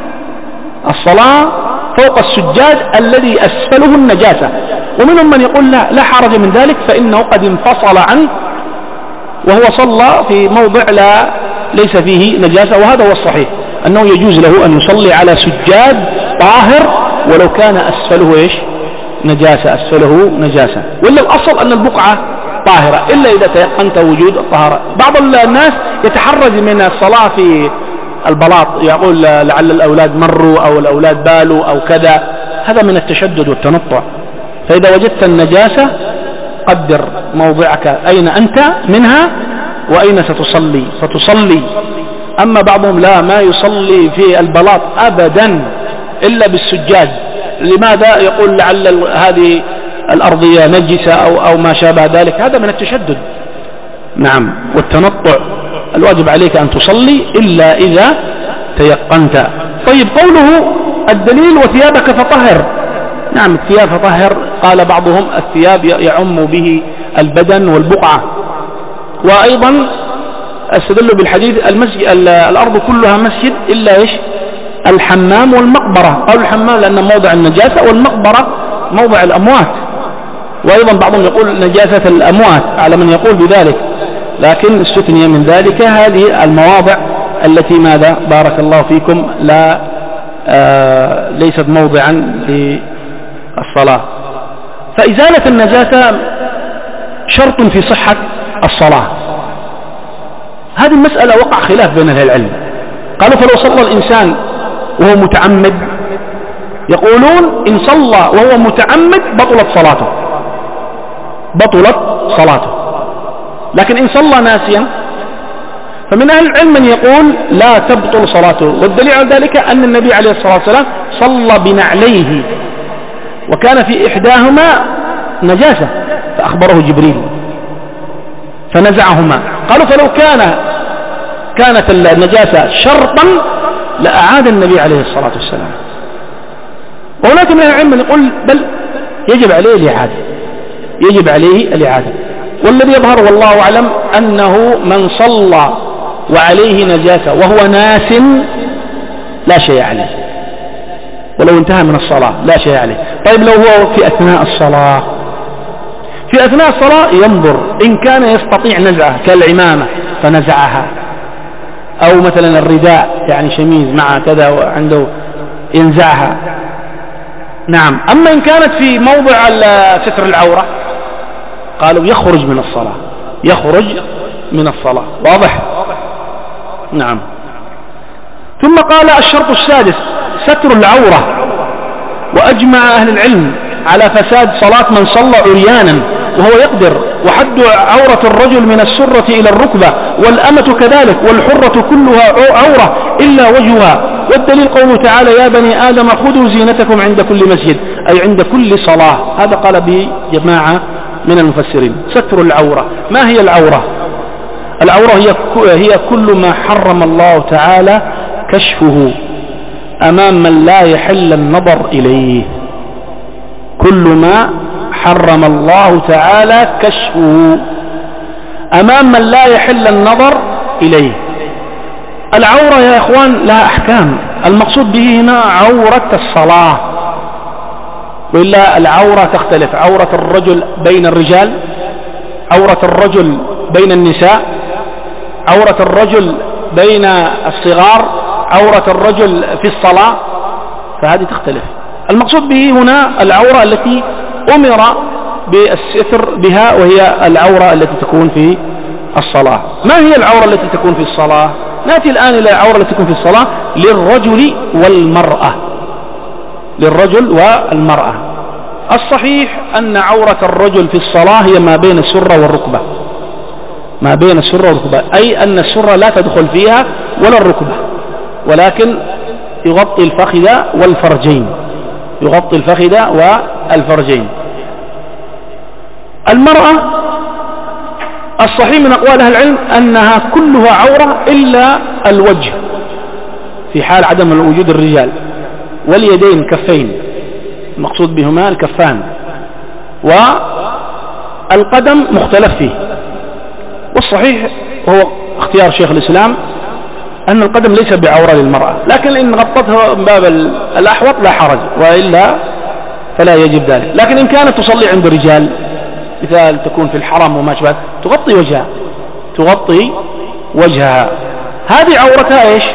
الصلاة فوق السجاد الذي أسفله النجاسة، ومنهم من يقول لا حرج من ذلك فإنه قد انفصل عنه وهو صلى في موضع ليس فيه نجاسة. وهذا هو الصحيح، أنه يجوز له أن يصلي على سجاد طاهر ولو كان أسفله نجاسة، أسفله نجاسة. ولا الأصل أن البقعة طاهرة إلا إذا تيقنت وجود الطهارة. بعض الناس يتحرج من الصلاة في البلاط، يقول لعل الأولاد مروا أو الأولاد بالوا أو كذا، هذا من التشدد والتنطع. فإذا وجدت النجاسة قدر موضعك أين أنت منها وأين ستصلي. أما بعضهم لا، ما يصلي في البلاط أبدا إلا بالسجاد. لماذا؟ يقول لعل هذه الأرضية نجسة أو ما شابه ذلك، هذا من التشدد نعم والتنطع. الواجب عليك أن تصلي إلا إذا تيقنت. طيب قوله الدليل وثيابك فطهر، نعم الثياب فطهر، قال بعضهم الثياب يعم به البدن والبقعة. وأيضا استدلوا بالحديث الأرض كلها مسجد إلا الحمام والمقبرة، أو الحمام لأنه موضع النجاسة والمقبرة موضع الأموات. وأيضا بعضهم يقول نجاسة الأموات على من يقول بذلك، لكن استثني من ذلك هذه المواضع التي ماذا بارك الله فيكم ليست موضعا للصلاة. فإزالة النجاسة شرط في صحة الصلاة. هذه المسألة وقع خلاف بين أهل العلم، قالوا فلو صلى الإنسان وهو متعمد، يقولون إن صلى وهو متعمد بطلت صلاته، لكن إن صلى ناسيا فمن أهل العلم من يقول لا تبطل صلاته. والدليل على ذلك أن النبي عليه الصلاة والسلام صلى بنعليه وكان في إحداهما نجاسة فأخبره جبريل فنزعهما. قالوا فلو كانت النجاسة شرطا لأعاد النبي عليه الصلاة والسلام. وهناك من العلم من يقول بل يجب عليه الإعادة. والذي يظهر والله أعلم أنه من صلى وعليه نجاسة وهو ناس لا شيء عليه، ولو انتهى من الصلاة لا شيء عليه. طيب لو هو في أثناء الصلاة ينظر إن كان يستطيع نزعه كالعمامة فنزعها، أو مثلا الرداء يعني شميز مع كذا وعنده ينزعها. نعم. أما إن كانت في موضع ستر العورة قالوا يخرج من الصلاة. واضح؟ نعم. ثم قال الشرط السادس ستر العورة. وأجمع أهل العلم على فساد صلاة من صلى عريانا وهو يقدر، وحد عورة الرجل من السرة إلى الركبة، والأمة كذلك، والحرة كلها عورة إلا وجهها. والدليل قوله تعالى يا بني آدم خذوا زينتكم عند كل مسجد، أي عند كل صلاة. هذا قال به جماعة من المفسرين. ستر العورة، ما هي العورة؟ العورة هي كل ما حرم الله تعالى كشفه أمام من لا يحل النظر إليه، كل ما حرم الله تعالى كشفه أمام من لا يحل النظر إليه. العورة يا إخوان لها أحكام، المقصود به هنا عورة الصلاة، وإلا العورة تختلف. عورة الرجل بين الرجال، عورة الرجل بين النساء، عورة الرجل بين الصغار عورة الرجل في الصلاة فهذه تختلف. المقصود به هنا العورة التي أمر بالستر بها وهي العورة التي تكون في الصلاة. ما هي العورة التي تكون في الصلاة؟ نأتي الآن إلى العورة التي تكون في الصلاة للرجل والمرأة. للرجل والمرأة. الصحيح أن عورة الرجل في الصلاة هي ما بين السرة والركبة، ما بين السرة والركبة، أي أن السرة لا تدخل فيها ولا الركبة، ولكن يغطي الفخذ والفرجين، يغطي الفخذ والفرجين. المرأة الصحيح من أقوال أهل العلم أنها كلها عورة إلا الوجه في حال عدم وجود الرجال، واليدين كفين المقصود بهما الكفان، والقدم مختلف فيه. والصحيح وهو اختيار شيخ الإسلام أن القدم ليس بعورة للمرأة، لكن إن غطتها من باب الأحوط لا حرج، وإلا فلا يجب ذلك. لكن إن كانت تصلي عند رجال مثال تكون في الحرم وما شابه تغطي وجهها، تغطي وجهها، هذه عورتها إيش؟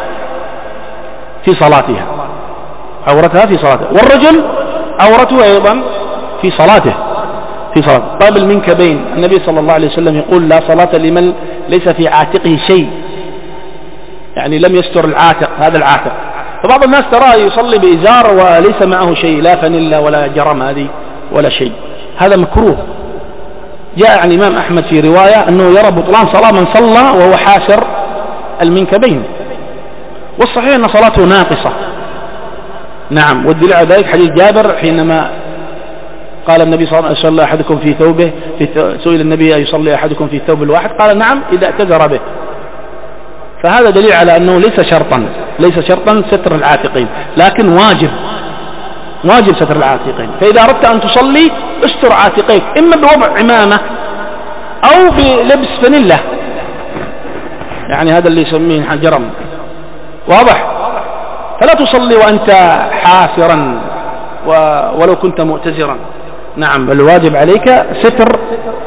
في صلاتها، عورتها في صلاته. والرجل عورته أيضا في صلاته، في صلاته. طيب المنكبين، النبي صلى الله عليه وسلم يقول لا صلاة لمن ليس في عاتقه شيء، يعني لم يستر العاتق، هذا العاتق. فبعض الناس ترى يصلي بإزار وليس معه شيء، لا فانيلا ولا جرم هذه ولا شيء، هذا مكروه. جاء عن الإمام أحمد في رواية أنه يرى بطلان صلاة من صلى وهو حاسر المنكبين، والصحيح أن صلاته ناقصة. نعم، والدليل على ذلك حديث جابر حينما قال النبي صلى الله عليه وسلم أحدكم في ثوبه، سئل النبي أيصلي أحدكم في ثوب الواحد؟ قال نعم إذا اعتذر به. فهذا دليل على أنه ليس شرطا ستر العاتقين، لكن واجب ستر العاتقين. فإذا أردت أن تصلي استر عاتقيك، إما بوضع عمامة أو بلبس فانيلا، يعني هذا اللي يسميه جرم، واضح؟ فلا تصلي وأنت حاسرا ولو كنت مؤتزرا. نعم، بل واجب عليك ستر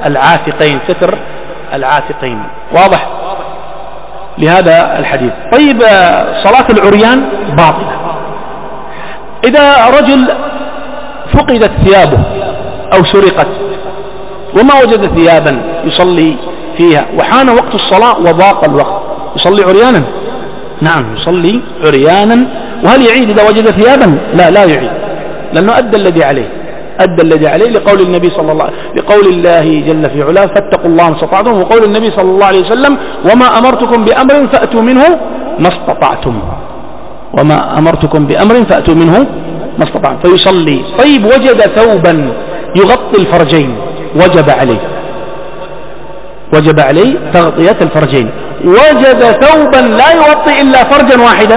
العاتقين، واضح لهذا الحديث. طيب صلاة العريان باطلة. إذا رجل فقدت ثيابه أو سرقت وما وجد ثيابا يصلي فيها وحان وقت الصلاة وضاق الوقت، يصلي عريانا؟ نعم، يصلي عريانا. وهل يعيد إذا وجد ثيابا؟ لا يعيد، لأنه أدى الذي عليه لقول النبي صلى الله عليه وسلم، لقول الله جل في علاه فاتقوا الله ما استطعتم، وقول النبي صلى الله عليه وسلم وما أمرتكم بأمر فأتوا منه ما استطعتم، وما أمرتكم بأمر فأتوا منه ما استطعتم، فيصلي. طيب وجد ثوبا يغطي الفرجين، وجب عليه تغطية الفرجين. وجد ثوبا لا يغطي إلا فرجا واحدا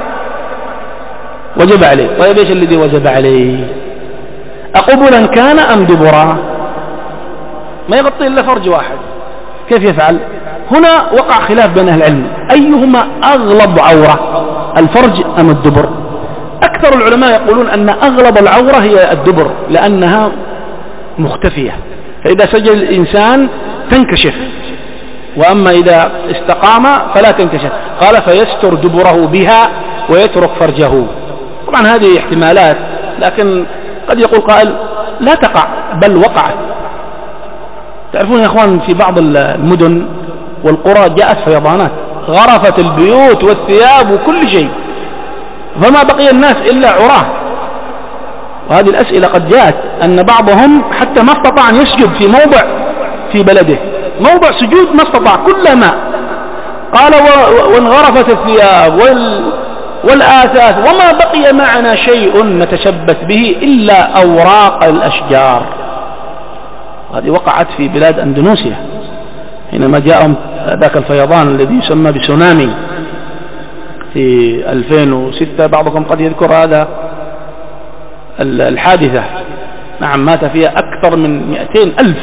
وجب عليه. طيب ايش الذي وجب عليه؟ أقبلا كان أم دبرا؟ ما يغطي إلا فرج واحد، كيف يفعل؟ هنا وقع خلاف بين أهل العلم، أيهما أغلب عورة، الفرج أم الدبر؟ أكثر العلماء يقولون أن أغلب العورة هي الدبر، لأنها مختفية، فإذا سجد الإنسان تنكشف، وأما إذا استقام فلا تنكشف. قال فيستر دبره بها ويترك فرجه. طبعا هذه احتمالات، لكن قد يقول قائل لا تقع بل وقعت. تعرفون يا أخوان في بعض المدن والقرى جاءت فيضانات، غرفت البيوت والثياب وكل شيء، فما بقي الناس إلا عراه. وهذه الأسئلة قد جاءت أن بعضهم حتى ما استطاع أن يسجد في موضع في بلده، موضع سجود ما استطاع، كل ماء. قال وانغرفت الثياب والآثاث وما بقي معنا شيء نتشبث به إلا أوراق الأشجار. هذه وقعت في بلاد أندونيسيا حينما جاءهم ذاك الفيضان الذي يسمى بسونامي في 2006. بعضكم قد يذكر هذا الحادثة. نعم، مات فيها أكثر من 200,000.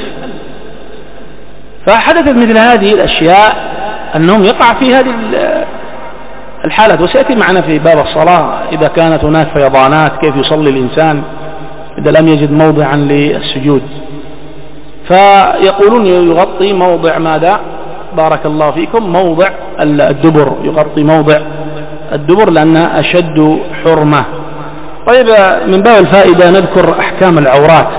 فحدثت مثل هذه الأشياء أنهم يقع في هذه الحالات، وسيأتي معنا في باب الصلاة إذا كانت هناك فيضانات كيف يصلي الإنسان إذا لم يجد موضعا للسجود. فيقولون يغطي موضع ماذا؟ بارك الله فيكم، موضع الدبر، يغطي موضع الدبر لأنها أشد حرمة. طيب من باب الفائدة نذكر أحكام العورات.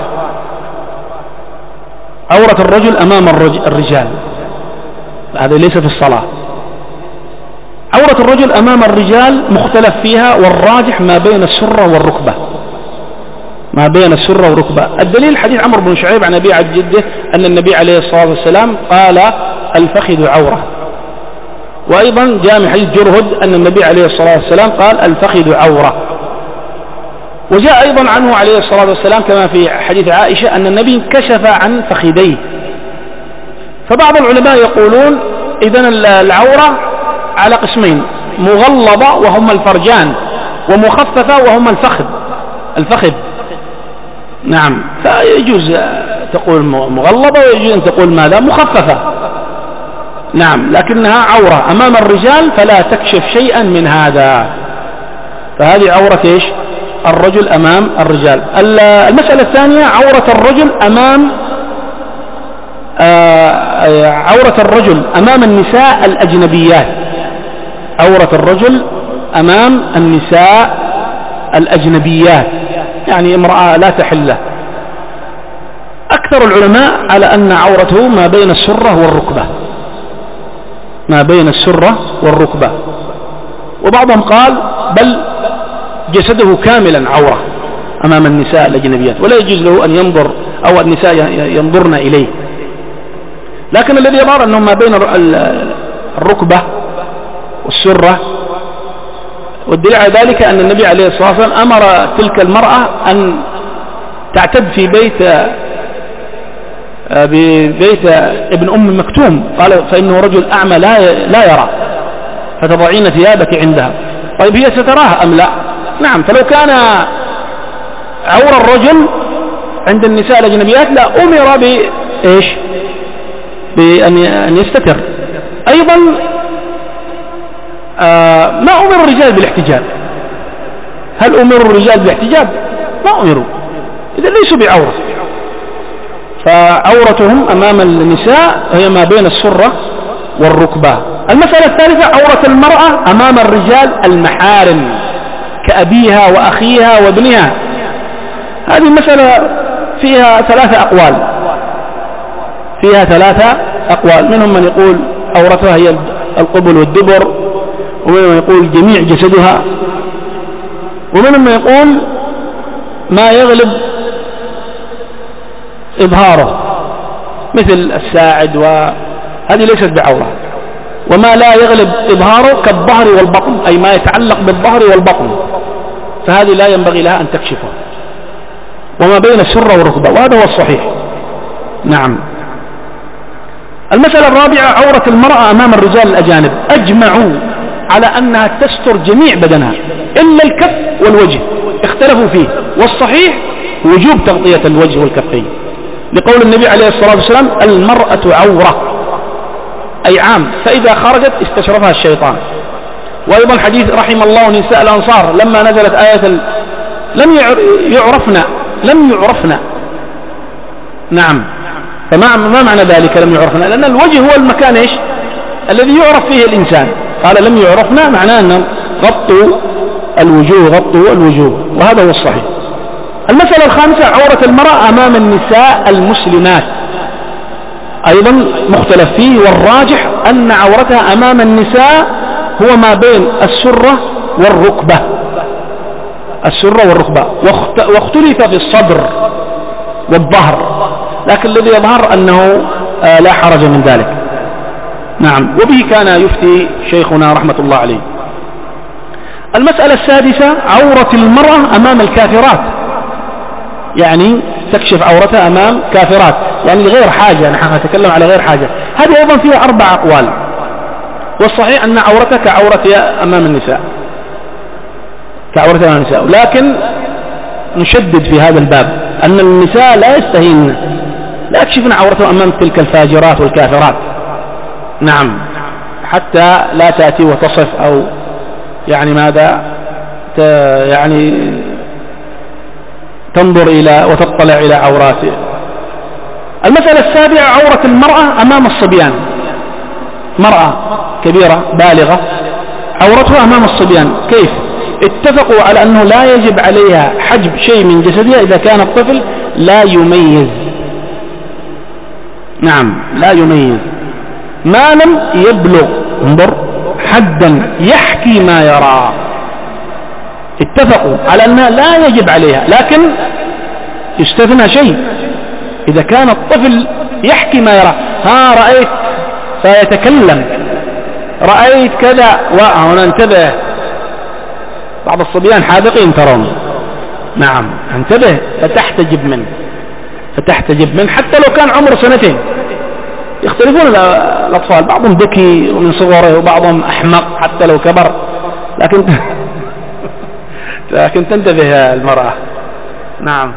عورة الرجل أمام الرجال، هذا ليس في الصلاة. عورة الرجل أمام الرجال مختلف فيها، والراجح ما بين السرة والركبة، ما بين السرة والركبة. الدليل حديث عمرو بن شعيب عن أبي عن جده أن النبي عليه الصلاة والسلام قال الفخذ عورة، وأيضا جاء من حديث جرهد أن النبي عليه الصلاة والسلام قال الفخذ عورة. وجاء أيضا عنه عليه الصلاة والسلام كما في حديث عائشة أن النبي انكشف عن فخذيه. فبعض العلماء يقولون إذن العورة على قسمين: مغلظة وهم الفرجان، ومخففة وهم الفخذ. نعم، فيجوز تقول مغلظة ويجوز أن تقول ماذا؟ مخففة. نعم، لكنها عورة أمام الرجال فلا تكشف شيئا من هذا، فهذه عورة إيش؟ الرجل أمام الرجال. المسألة الثانية عورة الرجل أمام النساء الأجنبيات. عورة الرجل أمام النساء الأجنبيات، يعني امرأة لا تحل له. أكثر العلماء على أن عورته ما بين السرة والركبة، ما بين السرة والركبة، وبعضهم قال بل جسده كاملا عورة أمام النساء الأجنبيات، ولا يجوز له أن ينظر أو النساء ينظرن إليه. لكن الذي يظهر أنه ما بين الركبة والسرة، والدليل على ذلك أن النبي عليه الصلاة والسلام أمر تلك المرأة أن تعتد في ببيت ابن أم مكتوم، قال فإنه رجل أعمى لا يرى، فتضعين ثيابك عندها. طيب هي ستراها أم لا؟ نعم، فلو كان عور الرجل عند النساء الأجنبيات لا أمر بإيش؟ بأن يستتر. أيضا ما أمر الرجال بالاحتجاب. هل أمر الرجال بالاحتجاب؟ ما أمروا، إذا ليسوا بعورة. فعورتهم أمام النساء هي ما بين السرة والركبة. المسألة الثالثة عورة المرأة أمام الرجال المحارم كأبيها وأخيها وابنها. هذه المسألة فيها ثلاثة أقوال. منهم من يقول عورتها هي القبل والدبر، ومنهم من يقول جميع جسدها، ومنهم من يقول ما يغلب إظهاره مثل الساعد، وهذه ليست بعورة. وما لا يغلب إظهاره كالظهر والبطن، أي ما يتعلق بالظهر والبطن، فهذه لا ينبغي لها أن تكشفه. وما بين السرة والركبة، وهذا هو الصحيح. نعم. المسألة الرابعة عورة المرأة أمام الرجال الأجانب. أجمعوا على أنها تستر جميع بدنها إلا الكف والوجه، اختلفوا فيه، والصحيح وجوب تغطية الوجه والكفين، لقول النبي عليه الصلاة والسلام المرأة عورة، أي عام، فإذا خرجت استشرفها الشيطان. وأيضا حديث رحم الله نساء الأنصار لما نزلت آية لم يعرفن. نعم، فما معنى ذلك لم يعرفن؟ لأن الوجه هو المكان إيش الذي يعرف فيه الإنسان. قال لم يعرفن معناه أن غطوا الوجوه، وهذا هو الصحيح. المسألة الخامسة عورة المرأة أمام النساء المسلمات، أيضا مختلف فيه، والراجح أن عورتها أمام النساء هو ما بين السرة والركبة، واختلف في الصدر والظهر، لكن الذي يظهر أنه لا حرج من ذلك. نعم، وبه كان يفتي شيخنا رحمة الله عليه. المسألة السادسة عورة المرأة أمام الكافرات، يعني تكشف عورتها أمام كافرات، يعني لغير حاجة. نحن نتكلم على غير حاجة. هذه أيضا فيها 4 أقوال، والصحيح أن عورتها كعورتها أمام النساء، لكن نشدد في هذا الباب أن النساء لا يستهين، لا يكشفن عورتها أمام تلك الفاجرات والكافرات. نعم، حتى لا تأتي وتصف أو يعني ماذا يعني تنظر إلى وتطلع إلى عوراته. المسألة السابعة عورة المرأة أمام الصبيان. مرأة كبيرة بالغة عورتها أمام الصبيان. كيف؟ اتفقوا على أنه لا يجب عليها حجب شيء من جسدها إذا كان الطفل لا يميز. نعم لا يميز، ما لم يبلغ انظر حدا يحكي ما يرى. اتفقوا على أنها لا يجب عليها، لكن يستثنى شيء، إذا كان الطفل يحكي ما يرى، ها رأيت فيتكلم، رأيت كذا، وهنا انتبه، بعض الصبيان حاذقين ترون، نعم انتبه، فتحتجب منه حتى لو كان عمره 2 سنين. يختلفون الأطفال، بعضهم ذكي ومن صغره وبعضهم أحمق حتى لو كبر، لكن تنتبه المرأة. نعم،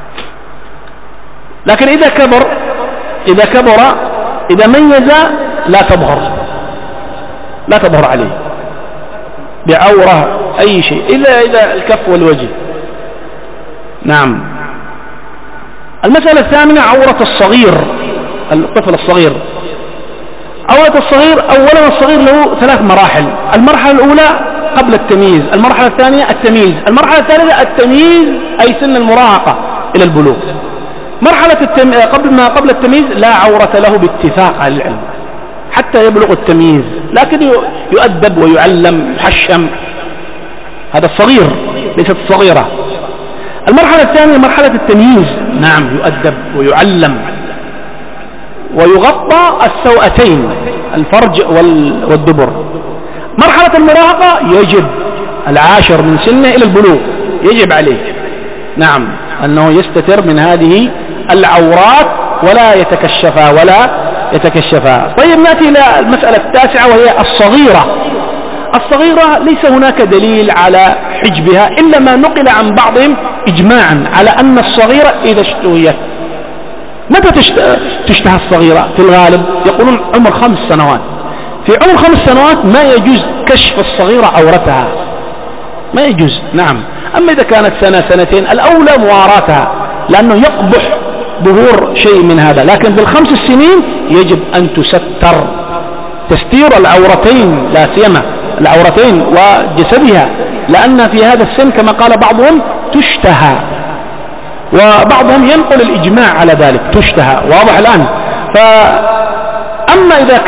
لكن إذا كبر إذا ميز لا تظهر عليه بعورة أي شيء إذا الكف والوجه. نعم. المسألة الثامنة عورة الصغير، الطفل الصغير. عورة الصغير، أولا الصغير له 3 مراحل. المرحلة الأولى قبل التمييز، المرحلة الثانية التمييز، المرحلة الثالثة التمييز أي سن المراهقة إلى البلوغ. قبل التمييز لا عورة له باتفاق أهل العلم حتى يبلغ التمييز، لكن يؤدب ويعلم، يحشم، هذا الصغير ليست الصغيرة. المرحلة الثانية مرحلة التمييز، نعم يؤدب ويعلم ويغطى السوأتين الفرج والدبر. مرحلة المراهقة يجب 10 من سنه إلى البلوغ يجب عليه، نعم، أنه يستتر من هذه العورات ولا يتكشفها. طيب نأتي إلى المسألة التاسعة وهي الصغيرة. الصغيرة ليس هناك دليل على حجبها إلا ما نقل عن بعضهم إجماعا على أن الصغيرة إذا اشتهيت. متى تشتهى الصغيرة؟ في الغالب يقولون عمر 5 سنوات. في عمر 5 سنوات ما يجوز كشف الصغيرة عورتها، ما يجوز. نعم. أما إذا كانت 1 2 سنين الأولى مواراتها، لأنه يقبح ظهور شيء من هذا. لكن في ال5 سنين يجب أن تستير العورتين، لا سيما العورتين وجسدها، لأن في هذا السن كما قال بعضهم تشتهى، وبعضهم ينقل الإجماع على ذلك، تشتهى، واضح الآن. أما إذا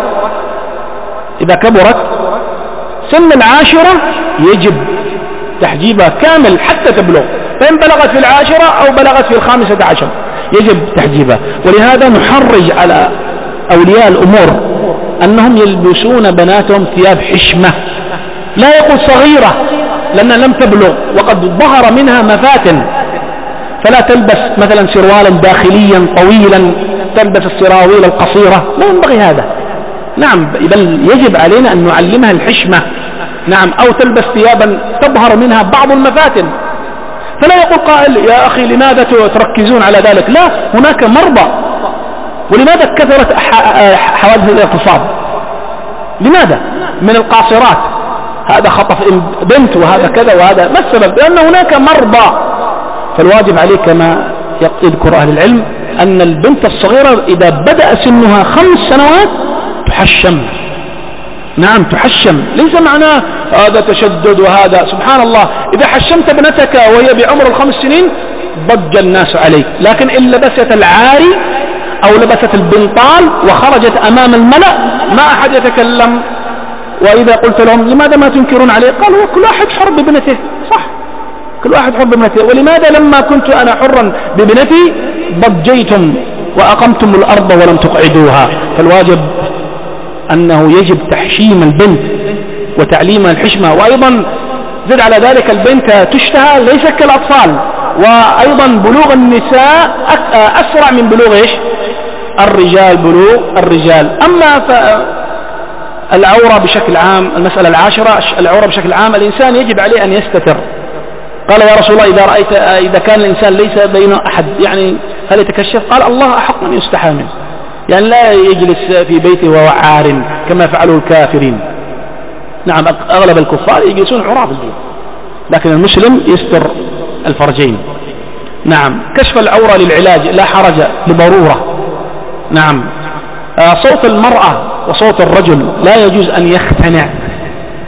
كبرت سن 10 يجب تحجيبها كامل حتى تبلغ، فإن بلغت في 10 أو بلغت في 15 يجب تحجيبها. ولهذا نحرج على أولياء الأمور أنهم يلبسون بناتهم ثياب حشمة، لا يقول صغيرة لأنها لم تبلغ وقد ظهر منها مفاتن، فلا تلبس مثلا سروالا داخليا طويلا، تلبس السراويل القصيرة، لا ينبغي هذا. نعم، بل يجب علينا أن نعلمها الحشمة، نعم، أو تلبس ثيابا تظهر منها بعض المفاتن. فلا يقول قائل يا أخي لماذا تركزون على ذلك؟ لا، هناك مرضى. ولماذا كثرت حوادث الاغتصاب؟ لماذا؟ من القاصرات، هذا خطف بنت وهذا كذا وهذا، ما السبب؟ لأن هناك مرضى. فالواجب عليه كما يذكر أهل العلم أن البنت الصغيرة إذا بدأ سنها 5 سنوات تحشم، نعم تحشم، ليس معناه هذا تشدد وهذا، سبحان الله، إذا حشمت ابنتك وهي بعمر 5 سنين ضج الناس عليك، لكن إن لبست العاري أو لبست البنطال وخرجت أمام الملأ ما أحد يتكلم. وإذا قلت لهم لماذا ما تنكرون عليه؟ قالوا كل واحد حر بابنته، صح، كل واحد حر بابنته. ولماذا لما كنت أنا حرا بابنتي ضجيتم وأقمتم الأرض ولم تقعدوها؟ فالواجب أنه يجب تحشيم البنت وتعليمها الحشمة. وأيضا زد على ذلك البنت تشتهى ليس كالأطفال، وأيضا بلوغ النساء أسرع من بلوغ الرجال، بلوغ الرجال. أما العورة بشكل عام، المسألة 10 العورة بشكل عام، الإنسان يجب عليه أن يستتر. قال يا رسول الله إذا كان الإنسان ليس بينه أحد يعني هل يتكشف؟ قال الله أحق من يستحى منه، يعني لا يجلس في بيته وهو عار كما فعلوا الكافرين. نعم، أغلب الكفار يجلسون عراة في البيت، لكن المسلم يستر الفرجين. نعم، كشف العورة للعلاج لا حرج لضرورة. نعم، صوت المرأة وصوت الرجل لا يجوز أن يختنع،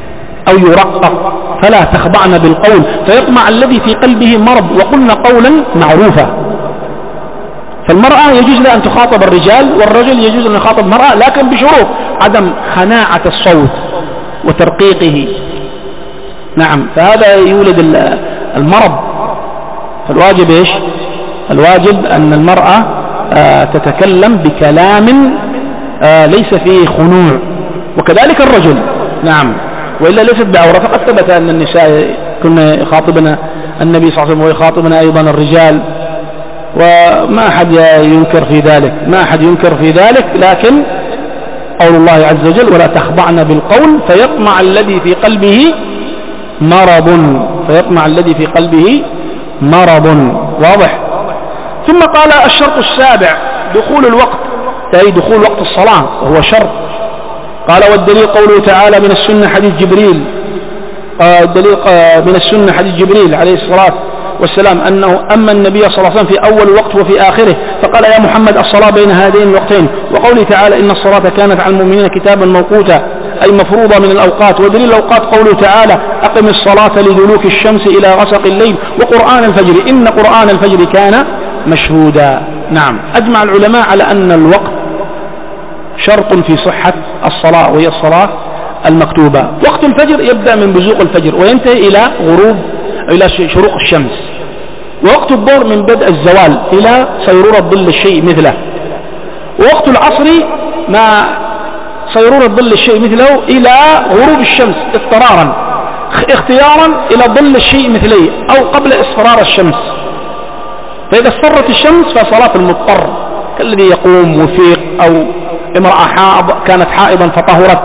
أو يرقق، فلا تخضعن بالقول فيطمع الذي في قلبه مرض، وقلنا قولا معروفا. فالمرأة يجوز لها أن تخاطب الرجال، والرجل يجوز أن يخاطب المرأة، لكن بشروط عدم خناعة الصوت وترقيقه. نعم، فهذا يولد المرض. فالواجب إيش؟ الواجب أن المرأة تتكلم بكلام ليس فيه خنوع، وكذلك الرجل. نعم، وإلا ليست بعورة. فقد ثبت أن النساء كنا يخاطبنا النبي صلى الله عليه وسلم ويخاطبنا أيضا الرجال، وما أحد ينكر في ذلك، ما أحد ينكر في ذلك. لكن قول الله عز وجل ولا تخضعن بالقول فيطمع الذي في قلبه مرض، فيطمع الذي في قلبه مرض. واضح؟ ثم قال الشرط السابع دخول الوقت، أي دخول وقت الصلاة، وهو شرط. قال والدليل قوله تعالى من السنة حديث جبريل، الدليل من السنة حديث جبريل عليه الصلاة والسلام أنه أما النبي صلى الله عليه وسلم في أول الوقت وفي آخره، فقال يا محمد الصلاة بين هذين الوقتين. وقوله تعالى إن الصلاة كانت على المؤمنين كتابا موقوتا، أي مفروضة من الأوقات. ودليل الأوقات قوله تعالى أقم الصلاة لدلوك الشمس إلى غسق الليل وقرآن الفجر إن قرآن الفجر كان مشهودا. نعم، أجمع العلماء على أن الوقت شرط في صحة الصلاة، وهي الصلاة المكتوبة. وقت الفجر يبدأ من بزوغ الفجر وينتهي إلى شروق الشمس. ووقت الظهر من بدء الزوال إلى صيرورة ظل الشيء مثله. ووقت العصر ما صيرورة ظل الشيء مثله إلى غروب الشمس اضطرارا، اختيارا إلى ظل الشيء مثله أو قبل اصفرار الشمس. فإذا اصفرت الشمس فصلاة المضطر كالذي يقوم وفيق، أو امرأة كانت حائضا فطهرت.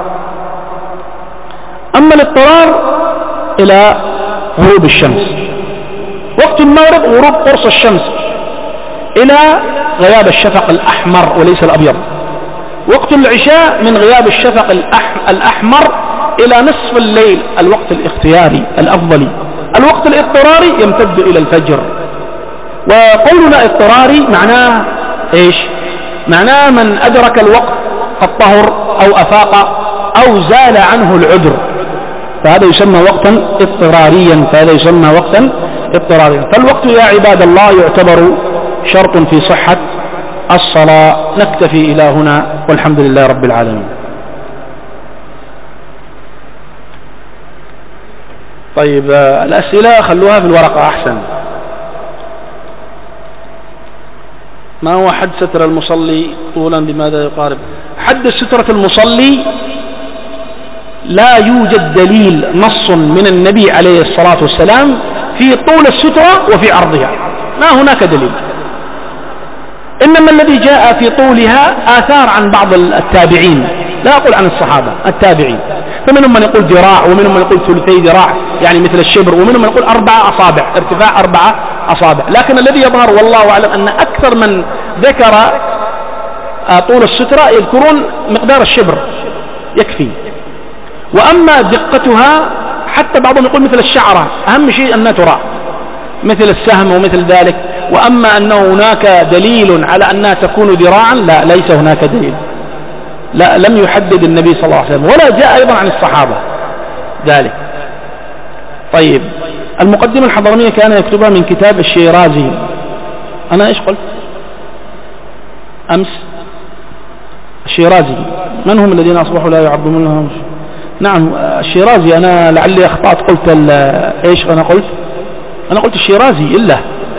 أما الاضطرار إلى غروب الشمس. وقت المغرب غروب قرص الشمس إلى غياب الشفق الأحمر وليس الأبيض. وقت العشاء من غياب الشفق الأحمر إلى نصف الليل، الوقت الاختياري الأفضل. الوقت الاضطراري يمتد إلى الفجر. وقولنا اضطراري معناه إيش؟ معناه من أدرك الوقت قد طهر أو أفاق أو زال عنه العذر، فهذا يسمى وقتا اضطراريا، فالوقت يا عباد الله يعتبر شرط في صحة الصلاة. نكتفي إلى هنا والحمد لله رب العالمين. طيب، الأسئلة خلوها في الورقة أحسن. ما هو حد ستر المصلي طولا بماذا يقارب؟ حد سترة المصلي لا يوجد دليل نص من النبي عليه الصلاة والسلام في طول السترة وفي عرضها، ما هناك دليل. إنما الذي جاء في طولها آثار عن بعض التابعين، لا أقول عن الصحابة، التابعين. فمنهم من يقول ذراع، ومنهم من يقول ثلثي ذراع يعني مثل الشبر، ومنهم من يقول 4 أصابع، ارتفاع 4 أصابع. لكن الذي يظهر والله أعلم أن أكثر من ذكر طول السترة يذكرون مقدار الشبر يكفي. وأما دقتها حتى بعضهم يقول مثل الشعرة، أهم شيء أنها ترى مثل السهم ومثل ذلك. وأما أنه هناك دليل على أنها تكون ذراعا، لا، ليس هناك دليل، لا، لم يحدد النبي صلى الله عليه وسلم، ولا جاء أيضا عن الصحابة ذلك. طيب، المقدمة الحضرمية كان يكتبها من كتاب الشيرازي. أنا إيش قلت أمس؟ الشيرازي. من هم الذين أصبحوا لا يعظمونها؟ نعم، الشيرازي. أنا لعلي أخطأت، قلت إيش أنا قلت الشيرازي إلا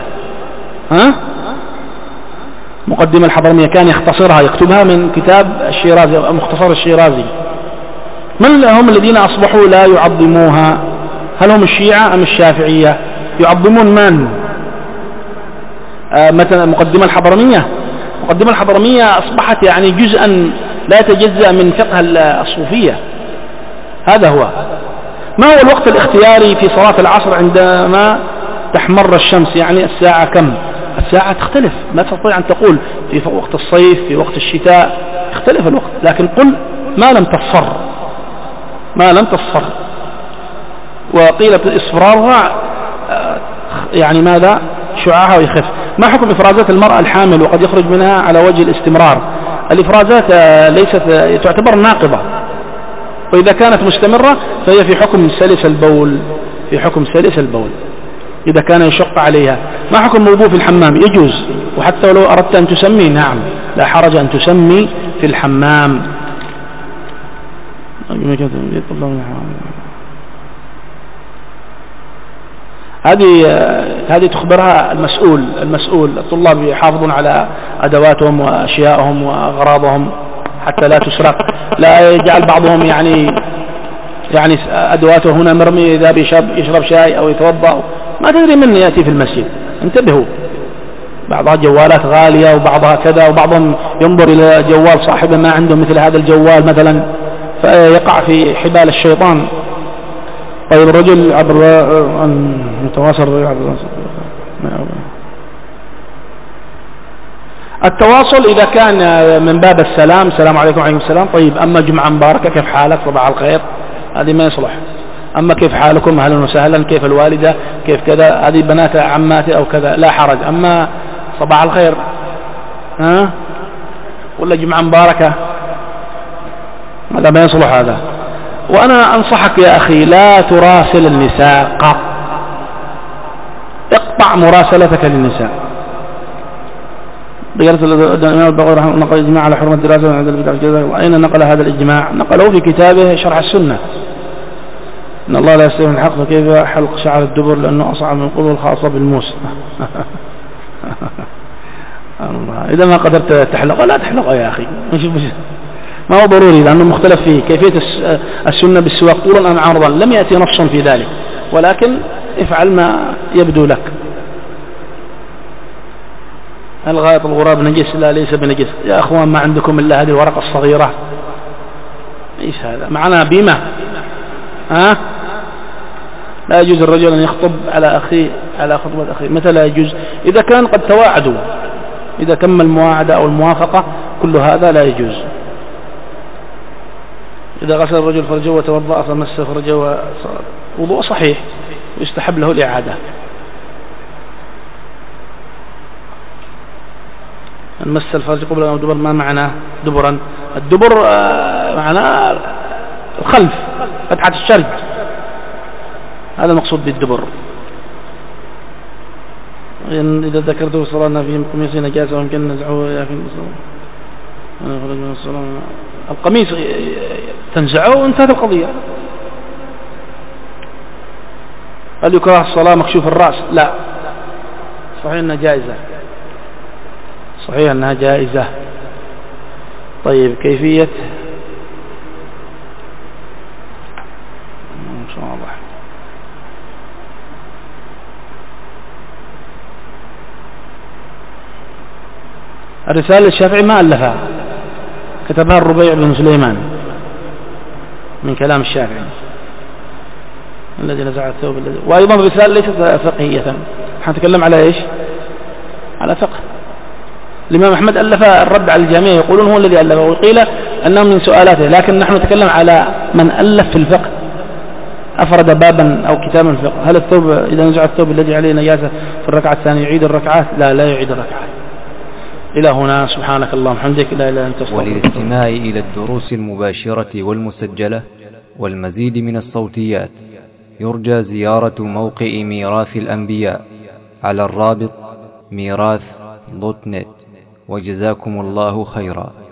مقدمة الحضرمية كان يختصرها، يكتبها من كتاب الشيرازي، مختصر الشيرازي. من هم الذين أصبحوا لا يعظموها؟ هل هم الشيعة أم الشافعية؟ يعظمون من؟ مثلا مقدمة الحضرمية أصبحت يعني جزءا لا يتجزأ من فقه الصوفية. هذا هو. ما هو الوقت الاختياري في صلاة العصر عندما تحمر الشمس؟ يعني الساعة كم؟ الساعة تختلف، ما تستطيع أن تقول في وقت الصيف في وقت الشتاء، يختلف الوقت. لكن قل ما لم تصفر. وقيل إصفرارها يعني ماذا؟ شعاعها ويخف. ما حكم إفرازات المرأة الحامل وقد يخرج منها على وجه الاستمرار؟ الإفرازات ليست تعتبر ناقضة، وإذا كانت مستمرة فهي في حكم سلس البول، في حكم سلس البول إذا كان يشق عليها. ما حكم الوضوء في الحمام؟ يجوز، وحتى لو أردت أن تسمي نعم لا حرج أن تسمي في الحمام. هذه تخبرها المسؤول. الطلاب يحافظون على أدواتهم وأشيائهم وأغراضهم حتى لا تسرق، لا يجعل بعضهم يعني أدواته هنا مرمية إذا يشرب شاي أو يتوضأ، ما تدري من يأتي في المسجد. انتبهوا، بعضها جوالات غالية وبعضها كذا، وبعضهم ينظر إلى جوال صاحبه ما عنده مثل هذا الجوال مثلا، فيقع في حبال الشيطان. طيب الرجل عبر أن يتواصل التواصل إذا كان من باب السلام، السلام عليكم وعليكم السلام، طيب أما جمعة مباركة كيف حالك صباح الخير، هذه ما يصلح. أما كيف حالكم أهلا وسهلا، كيف الوالدة، كيف كذا، هذه بنات عماتي أو كذا لا حرج. أما صباح الخير ولا جمعة مباركة هذا ما يصلح هذا. وأنا أنصحك يا أخي لا تراسل النساء قط، اقطع مراسلتك للنساء. قالت الإمام البغوي رحمه الله نقل الإجماع على حرمة الدراسة عند البدع الجزائر. وأين نقل هذا الإجماع؟ نقله في كتابه شرح السنة. إن الله لا يستوي من الحق، فكيف حلق شعر الدبر لأنه أصعب من القدوة الخاصة بالموس. إذا ما قدرت تحلقه لا تحلقه يا أخي، ما هو ضروري لأنه مختلف فيه كيفية السنة بالسواك طولا أم عرضا، لم يأتي نص في ذلك، ولكن افعل ما يبدو لك. هل غائط الغراب نجس؟ لا ليس بنجس يا أخوان، ما عندكم إلا هذه الورقة الصغيرة. إيش هذا؟ معناها بيمة. لا يجوز الرجل أن يخطب على خطبة أخيه. متى لا يجوز؟ إذا كان قد تواعدوا، إذا تم المواعدة أو الموافقة، كل هذا لا يجوز. إذا غسل الرجل فرجه وتوضأ فمس فرجه وضوء صحيح ويستحب له الإعادة. أن مس الفرج قبل أو دبر، ما معناه دبرا؟ الدبر معناه الخلف، فتحة الشرج، هذا المقصود بالدبر. إذا ذكرته صلاة في قميص نجاسة ويمكن نزعه يا في القميص تنزعه وانتهت القضية. هل يكره الصلاة مكشوف الرأس؟ لا، صحيح أنها جائزة، صحيح أنها جائزة. طيب كيفية مش واضح. الرسالة الشافعي ما ألفها، كتبها الربيع بن سليمان من كلام الشافعي الذي نزع الثوب الذي. وأيضا الرسالة ليست فقهية، حنتكلم على إيش؟ على فقه. الإمام أحمد ألف الرد على الجميع، يقولون هو الذي ألفه، وقيل أنه من سؤالاته، لكن نحن نتكلم على من ألف في الفقه، أفرد بابا أو كتابا في الفقه. هل الثوب إذا نزع الثوب الذي عليه نجاسة في الركعة الثانية يعيد الركعات؟ لا يعيد الركعات. إلى هنا سبحانك اللهم وبحمدك لا إله إلا أنت. وللاستماع إلى الدروس المباشرة والمسجلة والمزيد من الصوتيات يرجى زيارة موقع ميراث الأنبياء على الرابط ميراث.net. وجزاكم الله خيرا.